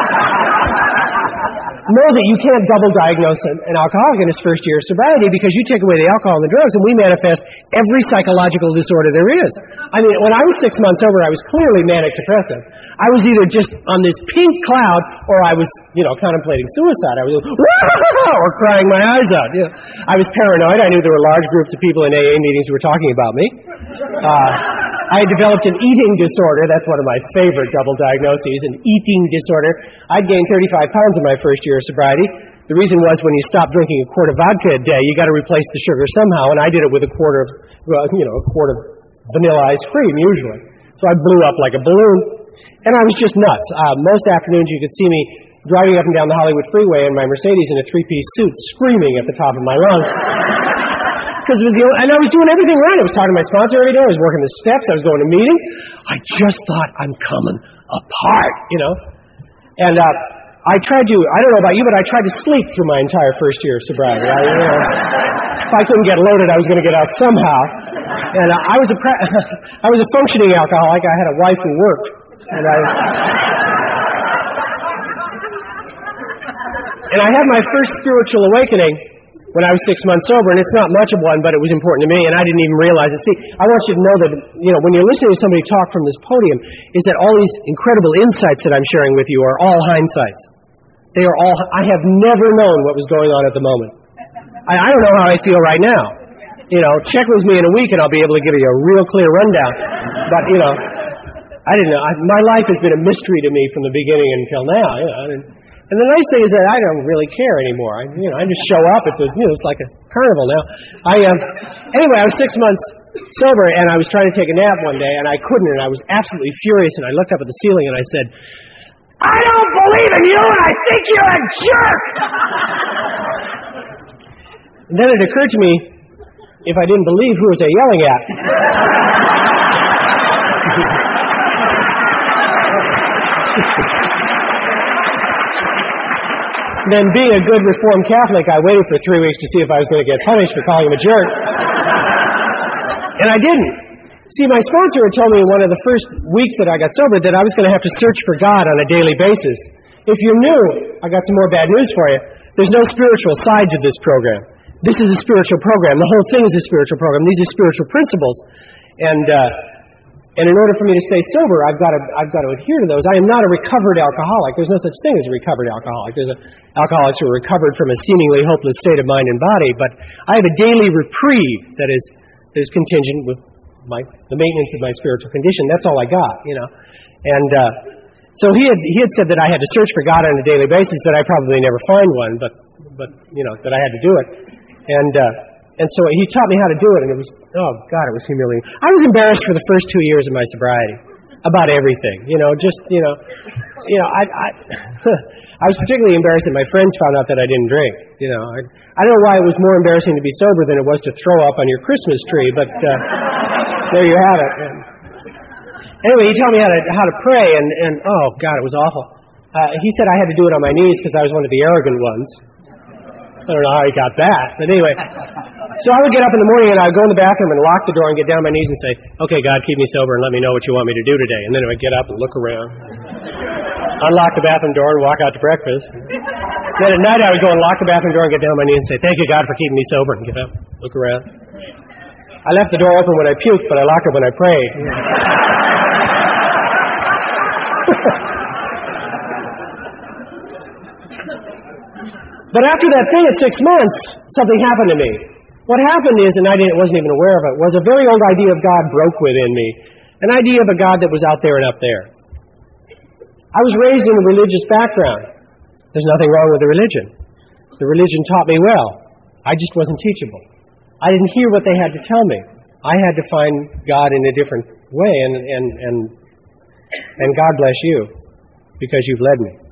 know that you can't double diagnose an, an alcoholic in his first year of sobriety, because you take away the alcohol and the drugs and we manifest every psychological disorder there is. I mean, when I was six months sober, I was clearly manic depressive. I was either just on this pink cloud, or I was, you know, contemplating suicide. I was or crying my eyes out. You know, I was paranoid. I knew there were large groups of people in A A meetings who were talking about me. Uh, I developed an eating disorder. That's one of my favorite double diagnoses, an eating disorder. I'd gained thirty-five pounds in my first year of sobriety. The reason was, when you stop drinking a quart of vodka a day, you got to replace the sugar somehow, and I did it with a quarter of, well, you know, a quart of vanilla ice cream, usually. So I blew up like a balloon, and I was just nuts. Uh, most afternoons you could see me driving up and down the Hollywood freeway in my Mercedes in a three-piece suit, screaming at the top of my lungs. Because it was the only, and I was doing everything right. I was talking to my sponsor every day. I was working the steps. I was going to meetings. I just thought, I'm coming apart, you know. And uh, I tried to, I don't know about you, but I tried to sleep through my entire first year of sobriety. I, you know, if I couldn't get loaded, I was going to get out somehow. And uh, I was a pre- I was a functioning alcoholic. I had a wife who worked. And I... And I had my first spiritual awakening when I was six months sober, and it's not much of one, but it was important to me, and I didn't even realize it. See, I want you to know that, you know, when you're listening to somebody talk from this podium, is that all these incredible insights that I'm sharing with you are all hindsights. They are all, I have never known what was going on at the moment. I, I don't know how I feel right now. You know, check with me in a week and I'll be able to give you a real clear rundown. But, you know, I didn't know. I, my life has been a mystery to me from the beginning until now. You know, and, and the nice thing is that I don't really care anymore. I, you know, I just show up. It's a, you know, it's like a carnival now. I um, anyway, I was six months sober and I was trying to take a nap one day and I couldn't, and I was absolutely furious. And I looked up at the ceiling and I said, "I don't believe in you, and I think you're a jerk." And then it occurred to me, if I didn't believe, who was I yelling at? Then, being a good Reformed Catholic, I waited for three weeks to see if I was going to get punished for calling him a jerk. And I didn't. See, my sponsor had told me in one of the first weeks that I got sober that I was going to have to search for God on a daily basis. If you're new, I got some more bad news for you. There's no spiritual side to this program. This is a spiritual program. The whole thing is a spiritual program. These are spiritual principles. And uh, and in order for me to stay sober, I've got to I've got to adhere to those. I am not a recovered alcoholic. There's no such thing as a recovered alcoholic. There's a, alcoholics who are recovered from a seemingly hopeless state of mind and body. But I have a daily reprieve that is that is contingent with my the maintenance of my spiritual condition. That's all I got, you know. And uh, so he had he had said that I had to search for God on a daily basis. That I probably never find one, but but you know that I had to do it. And uh, and so he taught me how to do it, and it was, oh, God, it was humiliating. I was embarrassed for the first two years of my sobriety about everything, you know, just, you know, you know, I I, I was particularly embarrassed that my friends found out that I didn't drink, you know. I, I don't know why it was more embarrassing to be sober than it was to throw up on your Christmas tree, but uh, there you have it. And anyway, he taught me how to how to pray, and, and oh, God, it was awful. Uh, he said I had to do it on my knees because I was one of the arrogant ones. I don't know how he got that, but anyway. So I would get up in the morning and I would go in the bathroom and lock the door and get down on my knees and say, "Okay, God, keep me sober and let me know what you want me to do today." And then I would get up and look around, unlock the bathroom door and walk out to breakfast. Then at night I would go and lock the bathroom door and get down on my knees and say, "Thank you, God, for keeping me sober," and get up, look around. I left the door open when I puked, but I locked it when I prayed. But after that thing at six months, something happened to me. What happened is, and I didn't, wasn't even aware of it, was a very old idea of God broke within me. An idea of a God that was out there and up there. I was raised in a religious background. There's nothing wrong with the religion. The religion taught me well. I just wasn't teachable. I didn't hear what they had to tell me. I had to find God in a different way, and and and, and God bless you, because you've led me.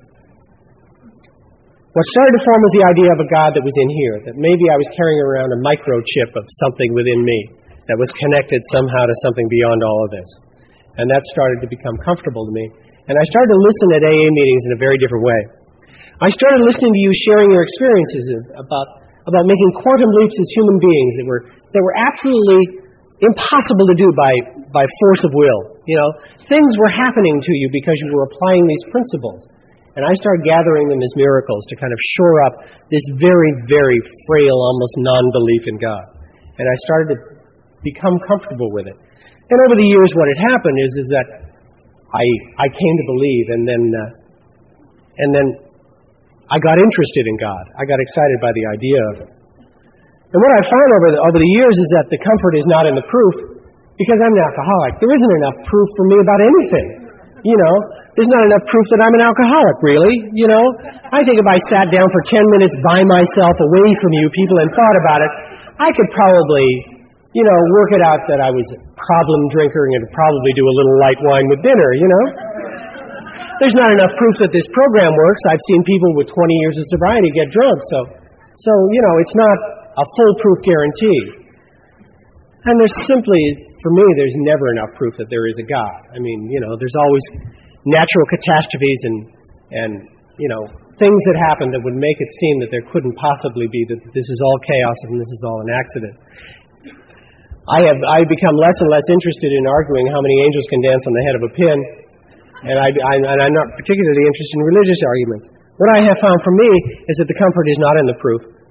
What started to form was the idea of a God that was in here, that maybe I was carrying around a microchip of something within me that was connected somehow to something beyond all of this. And that started to become comfortable to me. And I started to listen at A A meetings in a very different way. I started listening to you sharing your experiences about, about making quantum leaps as human beings that were, that were absolutely impossible to do by, by force of will. You know, things were happening to you because you were applying these principles. And I started gathering them as miracles to kind of shore up this very, very frail, almost non-belief in God. And I started to become comfortable with it. And over the years, what had happened is, is that I I came to believe, and then uh, and then I got interested in God. I got excited by the idea of it. And what I found over the, over the years is that the comfort is not in the proof, because I'm an alcoholic. There isn't enough proof for me about anything. You know, there's not enough proof that I'm an alcoholic, really, you know. I think if I sat down for ten minutes by myself away from you people and thought about it, I could probably, you know, work it out that I was a problem drinker and could probably do a little light wine with dinner, you know. There's not enough proof that this program works. I've seen people with twenty years of sobriety get drunk, so, so you know, it's not a foolproof guarantee. And there's simply... For me, there's never enough proof that there is a God. I mean, you know, there's always natural catastrophes and, and you know, things that happen that would make it seem that there couldn't possibly be, that this is all chaos and this is all an accident. I have I've become less and less interested in arguing how many angels can dance on the head of a pin, and, I, I, and I'm not particularly interested in religious arguments. What I have found for me is that the comfort is not in the proof.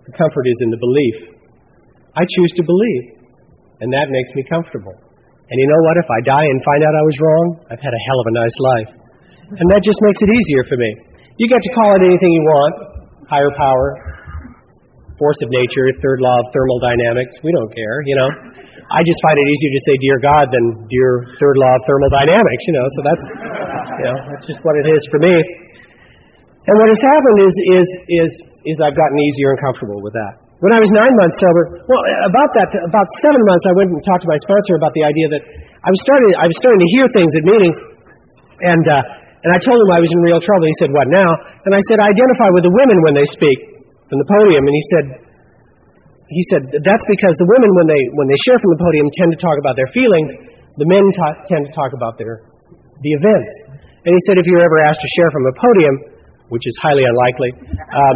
The comfort is in the belief. I choose to believe, and that makes me comfortable. And you know what? If I die and find out I was wrong, I've had a hell of a nice life. And that just makes it easier for me. You get to call it anything you want. Higher power, force of nature, third law of thermodynamics. We don't care, you know. I just find it easier to say dear God than dear third law of thermodynamics, you know. So that's, you know, that's just what it is for me. And what has happened is, is, is, is I've gotten easier and comfortable with that. When I was nine months sober, well, about that, about seven months, I went and talked to my sponsor about the idea that I was starting, I was starting to hear things at meetings, and uh, and I told him I was in real trouble. He said, "What now?" And I said, "I identify with the women when they speak from the podium." And he said, he said that's because the women, when they when they share from the podium, tend to talk about their feelings. The men ta- tend to talk about their the events. And he said, if you're ever asked to share from a podium, which is highly unlikely. Um,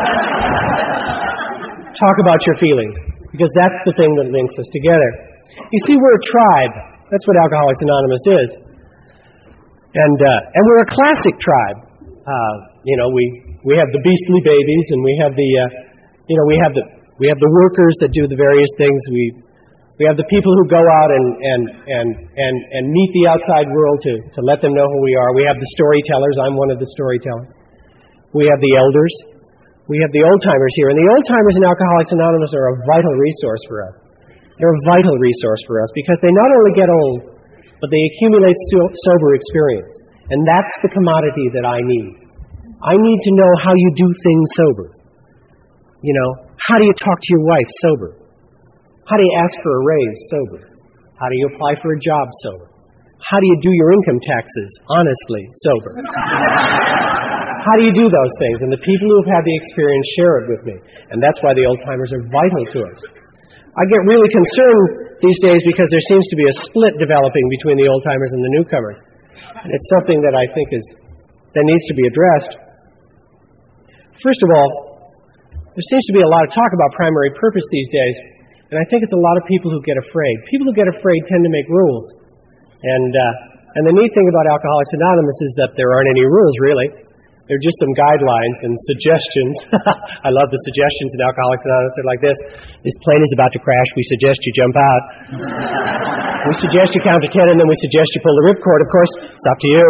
Talk about your feelings, because that's the thing that links us together. You see, we're a tribe. That's what Alcoholics Anonymous is. And uh, and we're a classic tribe. Uh, you know, we, we have the beastly babies, and we have the uh, you know we have the we have the workers that do the various things. We we have the people who go out and and and and, and meet the outside world to to let them know who we are. We have the storytellers. I'm one of the storytellers. We have the elders. We have the old-timers here, and the old-timers in Alcoholics Anonymous are a vital resource for us. They're a vital resource for us because they not only get old, but they accumulate so- sober experience, and that's the commodity that I need. I need to know how you do things sober. You know, how do you talk to your wife sober? How do you ask for a raise sober? How do you apply for a job sober? How do you do your income taxes honestly sober? How do you do those things? And the people who have had the experience share it with me. And that's why the old-timers are vital to us. I get really concerned these days because there seems to be a split developing between the old-timers and the newcomers. And it's something that I think is that needs to be addressed. First of all, there seems to be a lot of talk about primary purpose these days. And I think it's a lot of people who get afraid. People who get afraid tend to make rules. And, uh, and the neat thing about Alcoholics Anonymous is that there aren't any rules, really. They're just some guidelines and suggestions. I love the suggestions in Alcoholics Anonymous. They're like this. This plane is about to crash. We suggest you jump out. We suggest you count to ten, and then we suggest you pull the ripcord. Of course, it's up to you.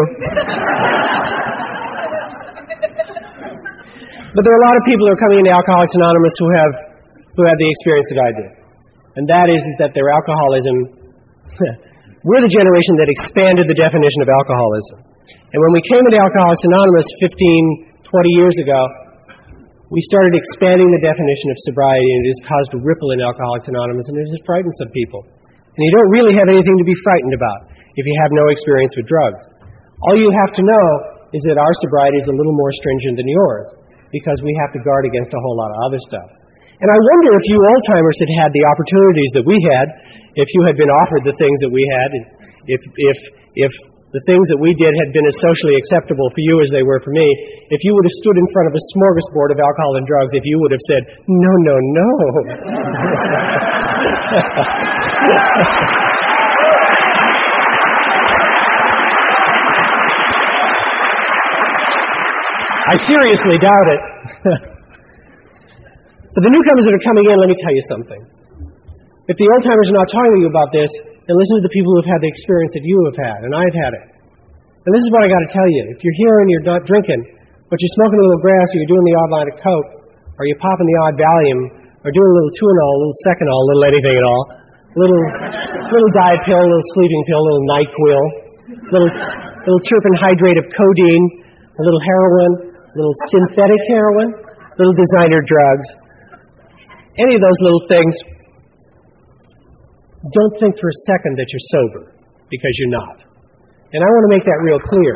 But there are a lot of people who are coming into Alcoholics Anonymous who have who have the experience that I did. And that is, is that their alcoholism... We're the generation that expanded the definition of alcoholism. And when we came into Alcoholics Anonymous fifteen, twenty years ago, we started expanding the definition of sobriety, and it has caused a ripple in Alcoholics Anonymous, and it has frightened some people. And you don't really have anything to be frightened about if you have no experience with drugs. All you have to know is that our sobriety is a little more stringent than yours, because we have to guard against a whole lot of other stuff. And I wonder if you old-timers had had the opportunities that we had, if you had been offered the things that we had, if if if the things that we did had been as socially acceptable for you as they were for me, if you would have stood in front of a smorgasbord of alcohol and drugs, if you would have said, no, no, no. I seriously doubt it. But the newcomers that are coming in, let me tell you something. If the old-timers are not talking to you about this, then listen to the people who have had the experience that you have had, and I've had it. And this is what I got to tell you. If you're here and you're not drinking, but you're smoking a little grass, or you're doing the odd line of coke, or you're popping the odd Valium, or doing a little Tuinol, a little Seconal, a little anything at all, a little, little diet pill, a little sleeping pill, a little NyQuil, a little, little terpene hydrate of codeine, a little heroin, a little synthetic heroin, a little designer drugs, any of those little things, don't think for a second that you're sober, because you're not. And I want to make that real clear.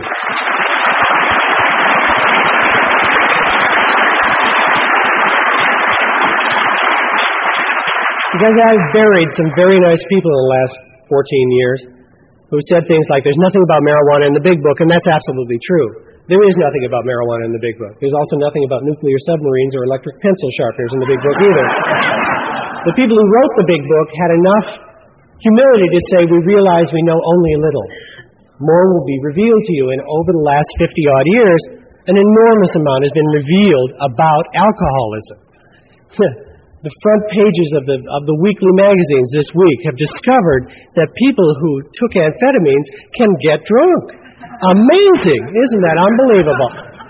Because I've buried some very nice people in the last fourteen years who said things like, there's nothing about marijuana in the big book, and that's absolutely true. There is nothing about marijuana in the big book. There's also nothing about nuclear submarines or electric pencil sharpeners in the big book either. The people who wrote the big book had enough humility to say, we realize we know only a little. More will be revealed to you. And over the last fifty-odd years, an enormous amount has been revealed about alcoholism. the front pages of the of the weekly magazines this week have discovered that people who took amphetamines can get drunk. Amazing! Isn't that unbelievable?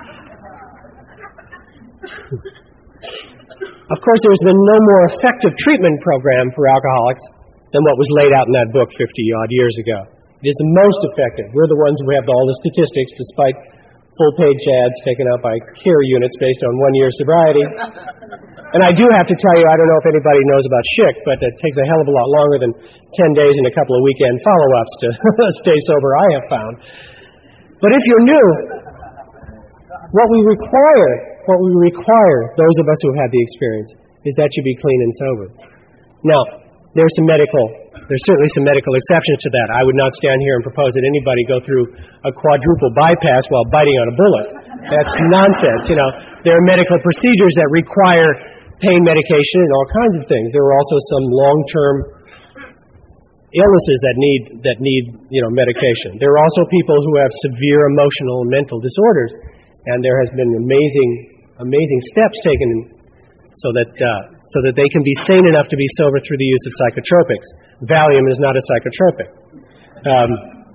Of course, there's been no more effective treatment program for alcoholics than what was laid out in that book fifty-odd years ago. It is the most effective. We're the ones who have all the statistics, despite full-page ads taken out by care units based on one year's sobriety. And I do have to tell you, I don't know if anybody knows about S H I C, but it takes a hell of a lot longer than ten days and a couple of weekend follow-ups to stay sober, I have found. But if you're new, what we require, what we require, those of us who have had the experience, is that you be clean and sober. Now, there's some medical, there's certainly some medical exceptions to that. I would not stand here and propose that anybody go through a quadruple bypass while biting on a bullet. That's nonsense, you know. There are medical procedures that require pain medication and all kinds of things. There are also some long-term illnesses that need, that need, you know, medication. There are also people who have severe emotional and mental disorders, and there has been amazing, amazing steps taken so that, uh, so that they can be sane enough to be sober through the use of psychotropics. Valium is not a psychotropic. Um,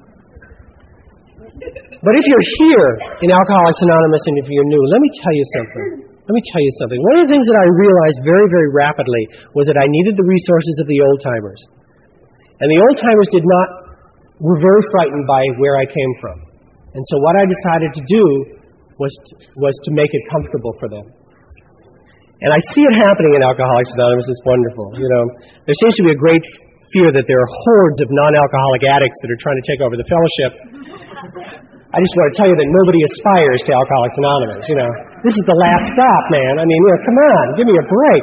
but if you're here in Alcoholics Anonymous and if you're new, let me tell you something. Let me tell you something. One of the things that I realized very, very rapidly was that I needed the resources of the old-timers. And the old-timers did not, were very frightened by where I came from. And so what I decided to do was to, was to make it comfortable for them. And I see it happening in Alcoholics Anonymous. It's wonderful. You know, there seems to be a great fear that there are hordes of non-alcoholic addicts that are trying to take over the fellowship. I just want to tell you that nobody aspires to Alcoholics Anonymous. You know, this is the last stop, man. I mean, you know, come on, give me a break.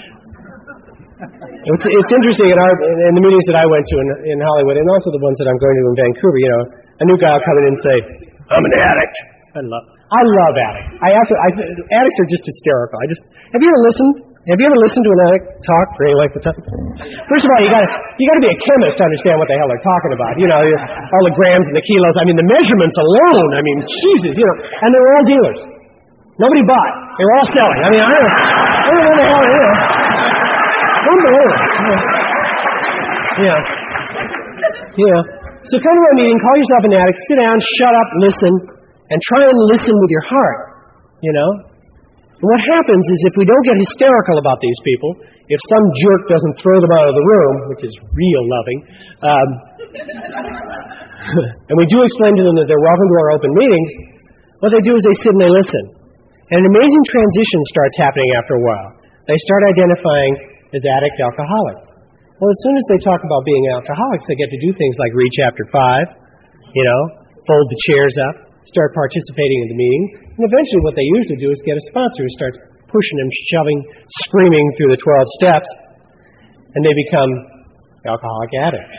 It's, it's interesting in, our, in the meetings that I went to in, in Hollywood, and also the ones that I'm going to in Vancouver. You know, a new guy will come in and say, "I'm an addict." I love, I love addicts. I absolutely, I, addicts are just hysterical. I just, have you ever listened? Have you ever listened to an addict talk for any length of time? First of all, you got to, you got to be a chemist to understand what the hell they're talking about. You know, all the grams and the kilos. I mean, the measurements alone. I mean, Jesus, you know, and they're all dealers. Nobody bought. They're all selling. I mean, I don't, I don't know what the hell, you know. Unbelievable. Yeah. Yeah. So come to a meeting, call yourself an addict, sit down, shut up, listen, and try and listen with your heart, you know. And what happens is if we don't get hysterical about these people, if some jerk doesn't throw them out of the room, which is real loving, um, and we do explain to them that they're welcome to our open meetings, what they do is they sit and they listen. And an amazing transition starts happening after a while. They start identifying as addict alcoholics. Well, as soon as they talk about being alcoholics, they get to do things like read chapter five, you know, fold the chairs up, start participating in the meeting, and eventually what they usually do is get a sponsor who starts pushing them, shoving, screaming through the twelve steps, and they become alcoholic addicts.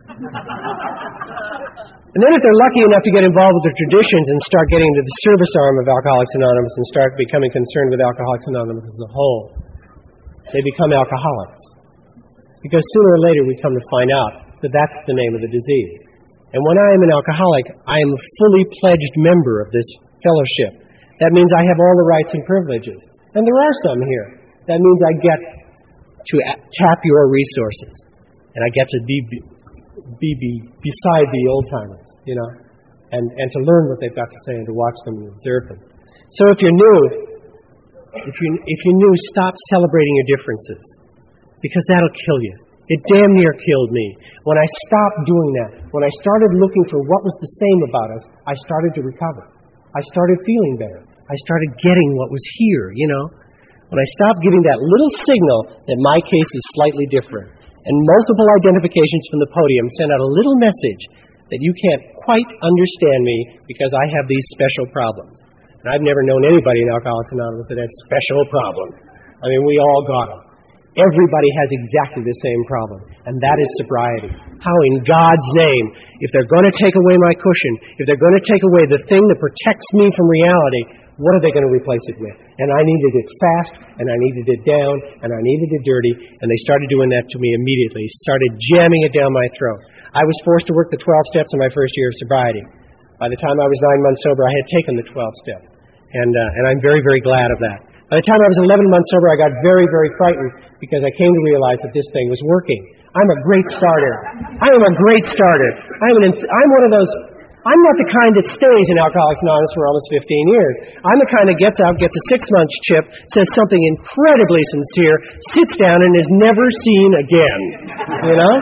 And then if they're lucky enough to get involved with the traditions and start getting into the service arm of Alcoholics Anonymous and start becoming concerned with Alcoholics Anonymous as a whole, they become alcoholics. Because sooner or later we come to find out that that's the name of the disease. And when I am an alcoholic, I am a fully pledged member of this fellowship. That means I have all the rights and privileges. And there are some here. That means I get to tap your resources. And I get to be, be, be beside the old-timers, you know, and, and to learn what they've got to say and to watch them and observe them. So if you're new, if, you, if you're new, stop celebrating your differences, because that'll kill you. It damn near killed me. When I stopped doing that, when I started looking for what was the same about us, I started to recover. I started feeling better. I started getting what was here, you know. When I stopped giving that little signal that my case is slightly different, and multiple identifications from the podium send out a little message that you can't quite understand me because I have these special problems. And I've never known anybody in Alcoholics Anonymous that had special problems. I mean, we all got them. Everybody has exactly the same problem, and that is sobriety. How in God's name, if they're going to take away my cushion, if they're going to take away the thing that protects me from reality, what are they going to replace it with? And I needed it fast, and I needed it down, and I needed it dirty, and they started doing that to me immediately, started jamming it down my throat. I was forced to work the twelve steps in my first year of sobriety. By the time I was nine months sober, I had taken the twelve steps, and, uh, and I'm very, very glad of that. By the time I was eleven months sober, I got very, very frightened because I came to realize that this thing was working. I'm a great starter. I am a great starter. I'm, an, I'm one of those... I'm not the kind that stays in Alcoholics Anonymous for almost fifteen years. I'm the kind that gets out, gets a six-month chip, says something incredibly sincere, sits down, and is never seen again. You know?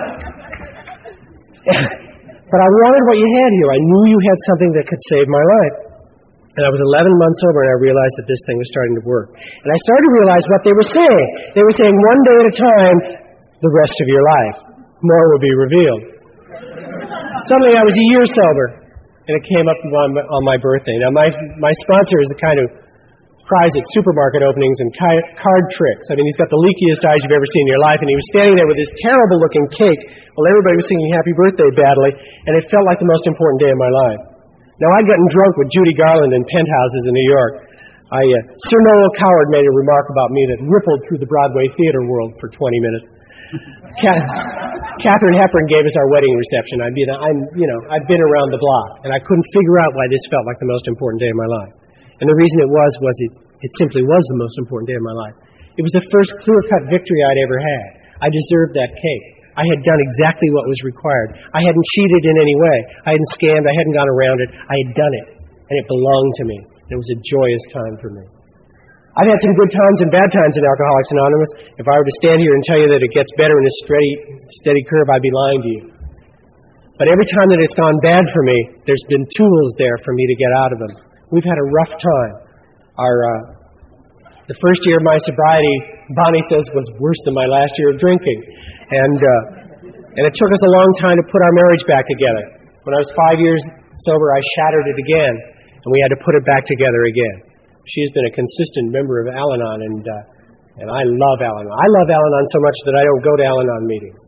But I wanted what you had here. I knew you had something that could save my life. And I was eleven months sober, and I realized that this thing was starting to work. And I started to realize what they were saying. They were saying one day at a time, the rest of your life. More will be revealed. Suddenly I was a year sober. And it came up on, on my birthday. Now, my my sponsor is the kind of prize at supermarket openings and ki- card tricks. I mean, he's got the leakiest eyes you've ever seen in your life, and he was standing there with this terrible-looking cake while everybody was singing Happy Birthday badly, and it felt like the most important day of my life. Now, I'd gotten drunk with Judy Garland in penthouses in New York. I, uh, Sir Noel Coward made a remark about me that rippled through the Broadway theater world for twenty minutes. Katharine Hepburn gave us our wedding reception. I mean, I'm, you know, I've been around the block, and I couldn't figure out why this felt like the most important day of my life. And the reason it was was it, it simply was the most important day of my life. It was the first clear-cut victory I'd ever had. I deserved that cake. I had done exactly what was required. I hadn't cheated in any way. I hadn't scammed. I hadn't gone around it. I had done it, and it belonged to me. It was a joyous time for me. I've had some good times and bad times in Alcoholics Anonymous. If I were to stand here and tell you that it gets better in a steady, steady curve, I'd be lying to you. But every time that it's gone bad for me, there's been tools there for me to get out of them. We've had a rough time. Our uh, the first year of my sobriety, Bonnie says, was worse than my last year of drinking, and uh, and it took us a long time to put our marriage back together. When I was five years sober, I shattered it again, and we had to put it back together again. She's been a consistent member of Al-Anon, and uh, and I love Al-Anon. I love Al-Anon so much that I don't go to Al-Anon meetings.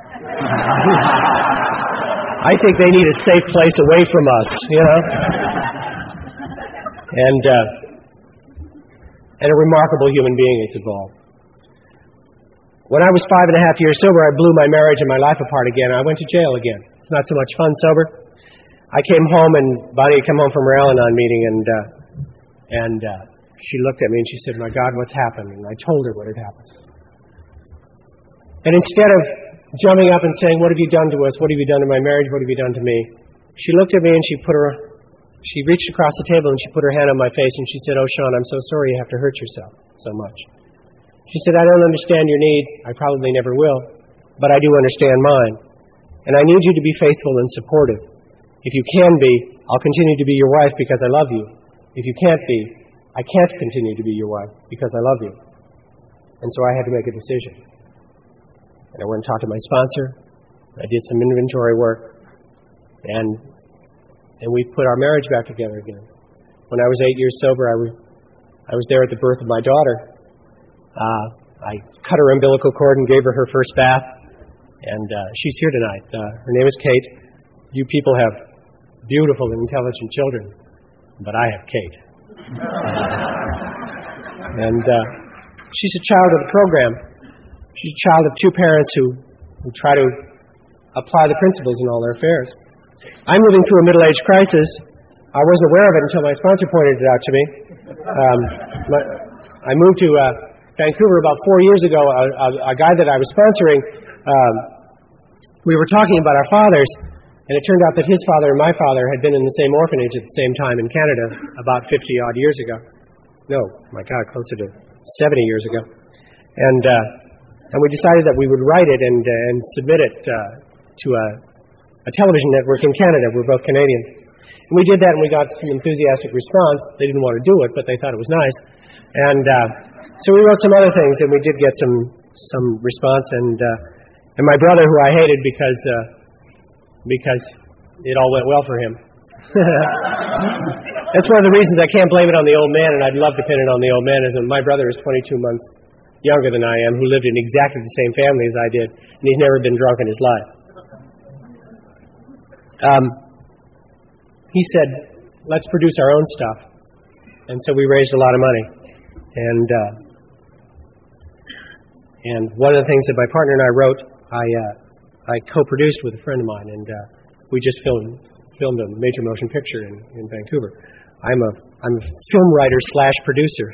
I think they need a safe place away from us, you know. And uh, and a remarkable human being has evolved. When I was five and a half years sober, I blew my marriage and my life apart again. I went to jail again. It's not so much fun sober. I came home, and Bonnie had come home from her Al-Anon meeting, and uh, and uh, she looked at me and she said, "My God, what's happened?" And I told her what had happened. And instead of jumping up and saying, "What have you done to us? What have you done to my marriage? What have you done to me?" she looked at me and she put her, she reached across the table and she put her hand on my face and she said, "Oh, Sean, I'm so sorry you have to hurt yourself so much." She said, "I don't understand your needs. I probably never will, but I do understand mine. And I need you to be faithful and supportive. If you can be, I'll continue to be your wife because I love you. If you can't be, I can't continue to be your wife because I love you." And so I had to make a decision. And I went and talked to my sponsor. I did some inventory work. And and we put our marriage back together again. When I was eight years sober, I was, I was there at the birth of my daughter. Uh, I cut her umbilical cord and gave her her first bath. And uh, she's here tonight. Uh, her name is Kate. You people have beautiful and intelligent children, but I have Kate. And uh, she's a child of the program. She's a child of two parents who, who try to apply the principles in all their affairs. I'm living through a middle-age crisis. I wasn't aware of it until my sponsor pointed it out to me. Um, my, I moved to uh, Vancouver about four years ago. A, a, a guy that I was sponsoring, um, we were talking about our fathers, and it turned out that his father and my father had been in the same orphanage at the same time in Canada about fifty-odd years ago. No, my God, closer to seventy years ago. And uh, and we decided that we would write it and uh, and submit it uh, to a, a television network in Canada. We're both Canadians. And we did that, and we got some enthusiastic response. They didn't want to do it, but they thought it was nice. And uh, so we wrote some other things, and we did get some some response. And uh, and my brother, who I hated because uh, because it all went well for him. That's one of the reasons I can't blame it on the old man, and I'd love to pin it on the old man. Is that my brother is twenty-two months younger than I am, who lived in exactly the same family as I did, and he's never been drunk in his life. Um, he said, "Let's produce our own stuff," and so we raised a lot of money. And uh, and one of the things that my partner and I wrote, I uh, I co-produced with a friend of mine, and uh, we just filmed filmed a major motion picture in, in Vancouver. I'm a I'm a film writer slash producer.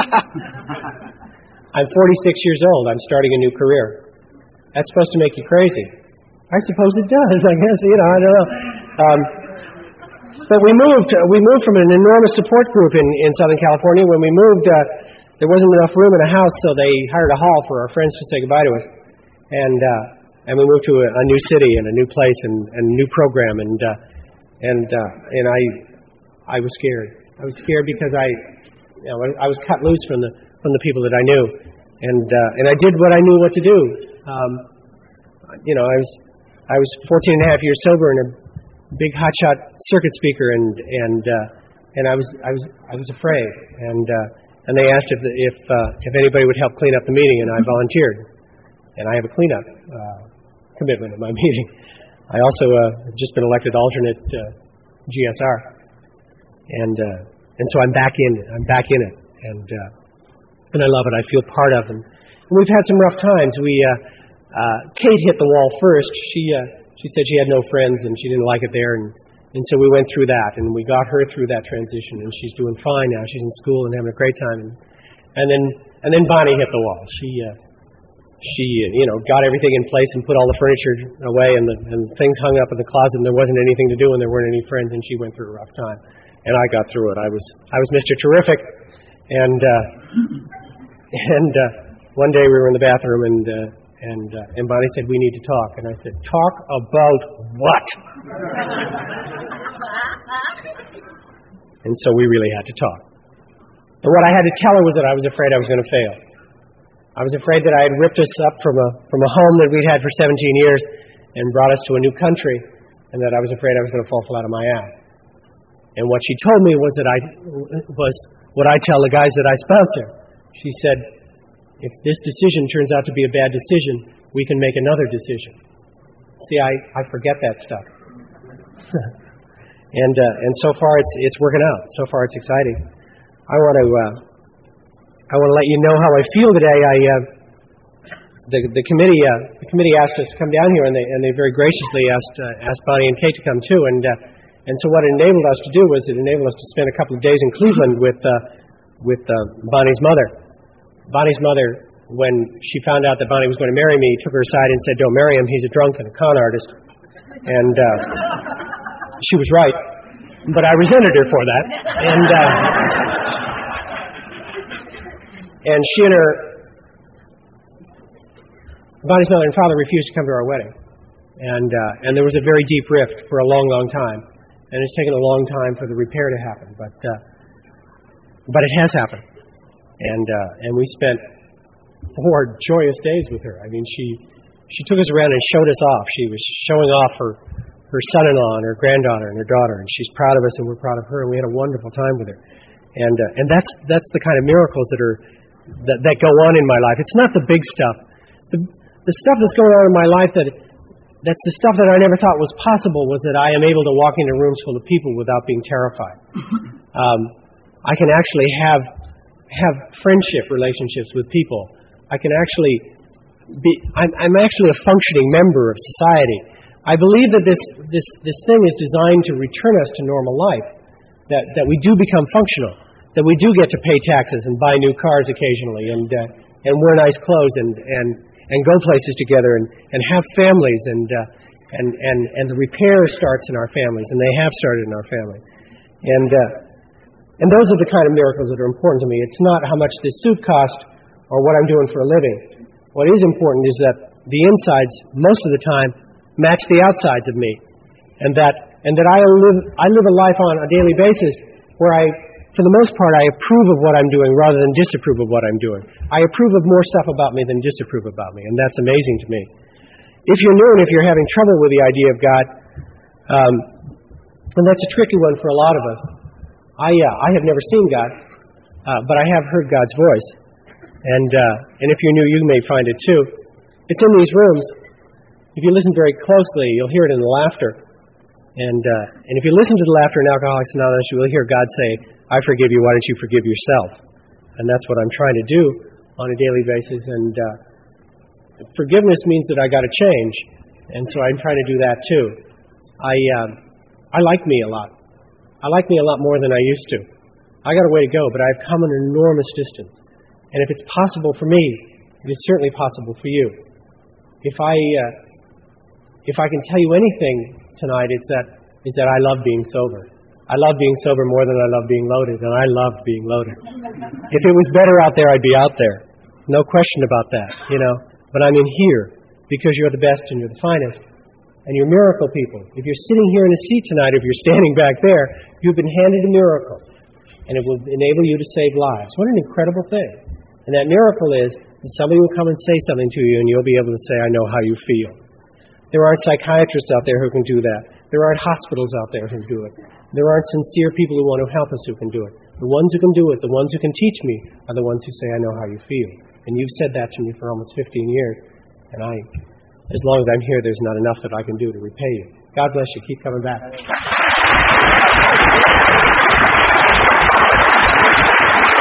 I'm forty-six years old. I'm starting a new career. That's supposed to make you crazy. I suppose it does. I guess, you know, I don't know. Um, but we moved. Uh, we moved from an enormous support group in, in Southern California. When we moved, uh, there wasn't enough room in a house, so they hired a hall for our friends to say goodbye to us. And uh, and we moved to a, a new city and a new place and, and a new program. And uh, and uh, and I I was scared. I was scared because I, you know, I was cut loose from the from the people that I knew, and uh, and I did what I knew what to do. Um, you know, I was I was fourteen and a half years sober and a big hotshot circuit speaker, and and uh, and I was I was I was afraid, and uh, and they asked if if uh, if anybody would help clean up the meeting, and I volunteered, and I have a cleanup uh, commitment at my meeting. I also uh, have just been elected alternate uh, G S R, and uh, and so I'm back in I'm back in it, and uh, and I love it. I feel part of it. And we've had some rough times. We uh, uh, Kate hit the wall first. She uh, she said she had no friends and she didn't like it there, and and so we went through that, and we got her through that transition, and she's doing fine now. She's in school and having a great time, and and then and then Bonnie hit the wall. She uh, she uh, you know got everything in place and put all the furniture away, and the and things hung up in the closet, and there wasn't anything to do, and there weren't any friends, and she went through a rough time, and I got through it. I was I was Mister Terrific, and uh, and. Uh, One day we were in the bathroom, and uh, and uh, and Bonnie said, "We need to talk." And I said, "Talk about what?" And so we really had to talk. But what I had to tell her was that I was afraid I was going to fail. I was afraid that I had ripped us up from a from a home that we'd had for seventeen years and brought us to a new country, and that I was afraid I was going to fall flat on my ass. And what she told me was that I was what I tell the guys that I sponsor. She said, if this decision turns out to be a bad decision, we can make another decision. See, I, I forget that stuff. and uh, and so far it's it's working out. So far it's exciting. I want to uh, I want to let you know how I feel today. I uh, the the committee uh, the committee asked us to come down here, and they and they very graciously asked uh, asked Bonnie and Kate to come too. And uh, and so what it enabled us to do was it enabled us to spend a couple of days in Cleveland with uh, with uh, Bonnie's mother. Bonnie's mother, when she found out that Bonnie was going to marry me, took her aside and said, "Don't marry him. He's a drunk and a con artist." And uh, she was right, but I resented her for that. And uh, and she and her Bonnie's mother and father refused to come to our wedding, and uh, and there was a very deep rift for a long, long time, and it's taken a long time for the repair to happen, but uh, but it has happened. And uh, and we spent four joyous days with her. I mean, she she took us around and showed us off. She was showing off her her son-in-law and her granddaughter and her daughter, and she's proud of us, and we're proud of her. And we had a wonderful time with her. And uh, and that's that's the kind of miracles that are that, that go on in my life. It's not the big stuff. The the stuff that's going on in my life that that's the stuff that I never thought was possible was that I am able to walk into rooms full of people without being terrified. Um, I can actually have. have friendship relationships with people. I can actually be, I'm, I'm actually a functioning member of society. I believe that this, this, this thing is designed to return us to normal life, that, that we do become functional, that we do get to pay taxes and buy new cars occasionally and, uh, and wear nice clothes and, and, and go places together and, and have families and, uh, and, and, and the repair starts in our families, and they have started in our family. And, uh, And those are the kind of miracles that are important to me. It's not how much this suit cost or what I'm doing for a living. What is important is that the insides, most of the time, match the outsides of me. And that and that I live I live a life on a daily basis where I, for the most part, I approve of what I'm doing rather than disapprove of what I'm doing. I approve of more stuff about me than disapprove about me, and that's amazing to me. If you're new and if you're having trouble with the idea of God, um, and that's a tricky one for a lot of us, I uh, I have never seen God, uh, but I have heard God's voice, and uh, and if you're new, you may find it too. It's in these rooms. If you listen very closely, you'll hear it in the laughter, and uh, and if you listen to the laughter in Alcoholics Anonymous, you will hear God say, "I forgive you. Why don't you forgive yourself?" And that's what I'm trying to do on a daily basis. And uh, forgiveness means that I got to change, and so I'm trying to do that too. I uh, I like me a lot. I like me a lot more than I used to. I got a way to go, but I've come an enormous distance. And if it's possible for me, it is certainly possible for you. If I, uh, if I can tell you anything tonight, it's that, is that I love being sober. I love being sober more than I love being loaded, and I love being loaded. If it was better out there, I'd be out there. No question about that, you know. But I'm in here because you're the best and you're the finest. And you're miracle people. If you're sitting here in a seat tonight, if you're standing back there, you've been handed a miracle. And it will enable you to save lives. What an incredible thing. And that miracle is that somebody will come and say something to you and you'll be able to say, I know how you feel. There aren't psychiatrists out there who can do that. There aren't hospitals out there who do it. There aren't sincere people who want to help us who can do it. The ones who can do it, the ones who can teach me, are the ones who say, I know how you feel. And you've said that to me for almost fifteen years. And I, as long as I'm here, there's not enough that I can do to repay you. God bless you. Keep coming back.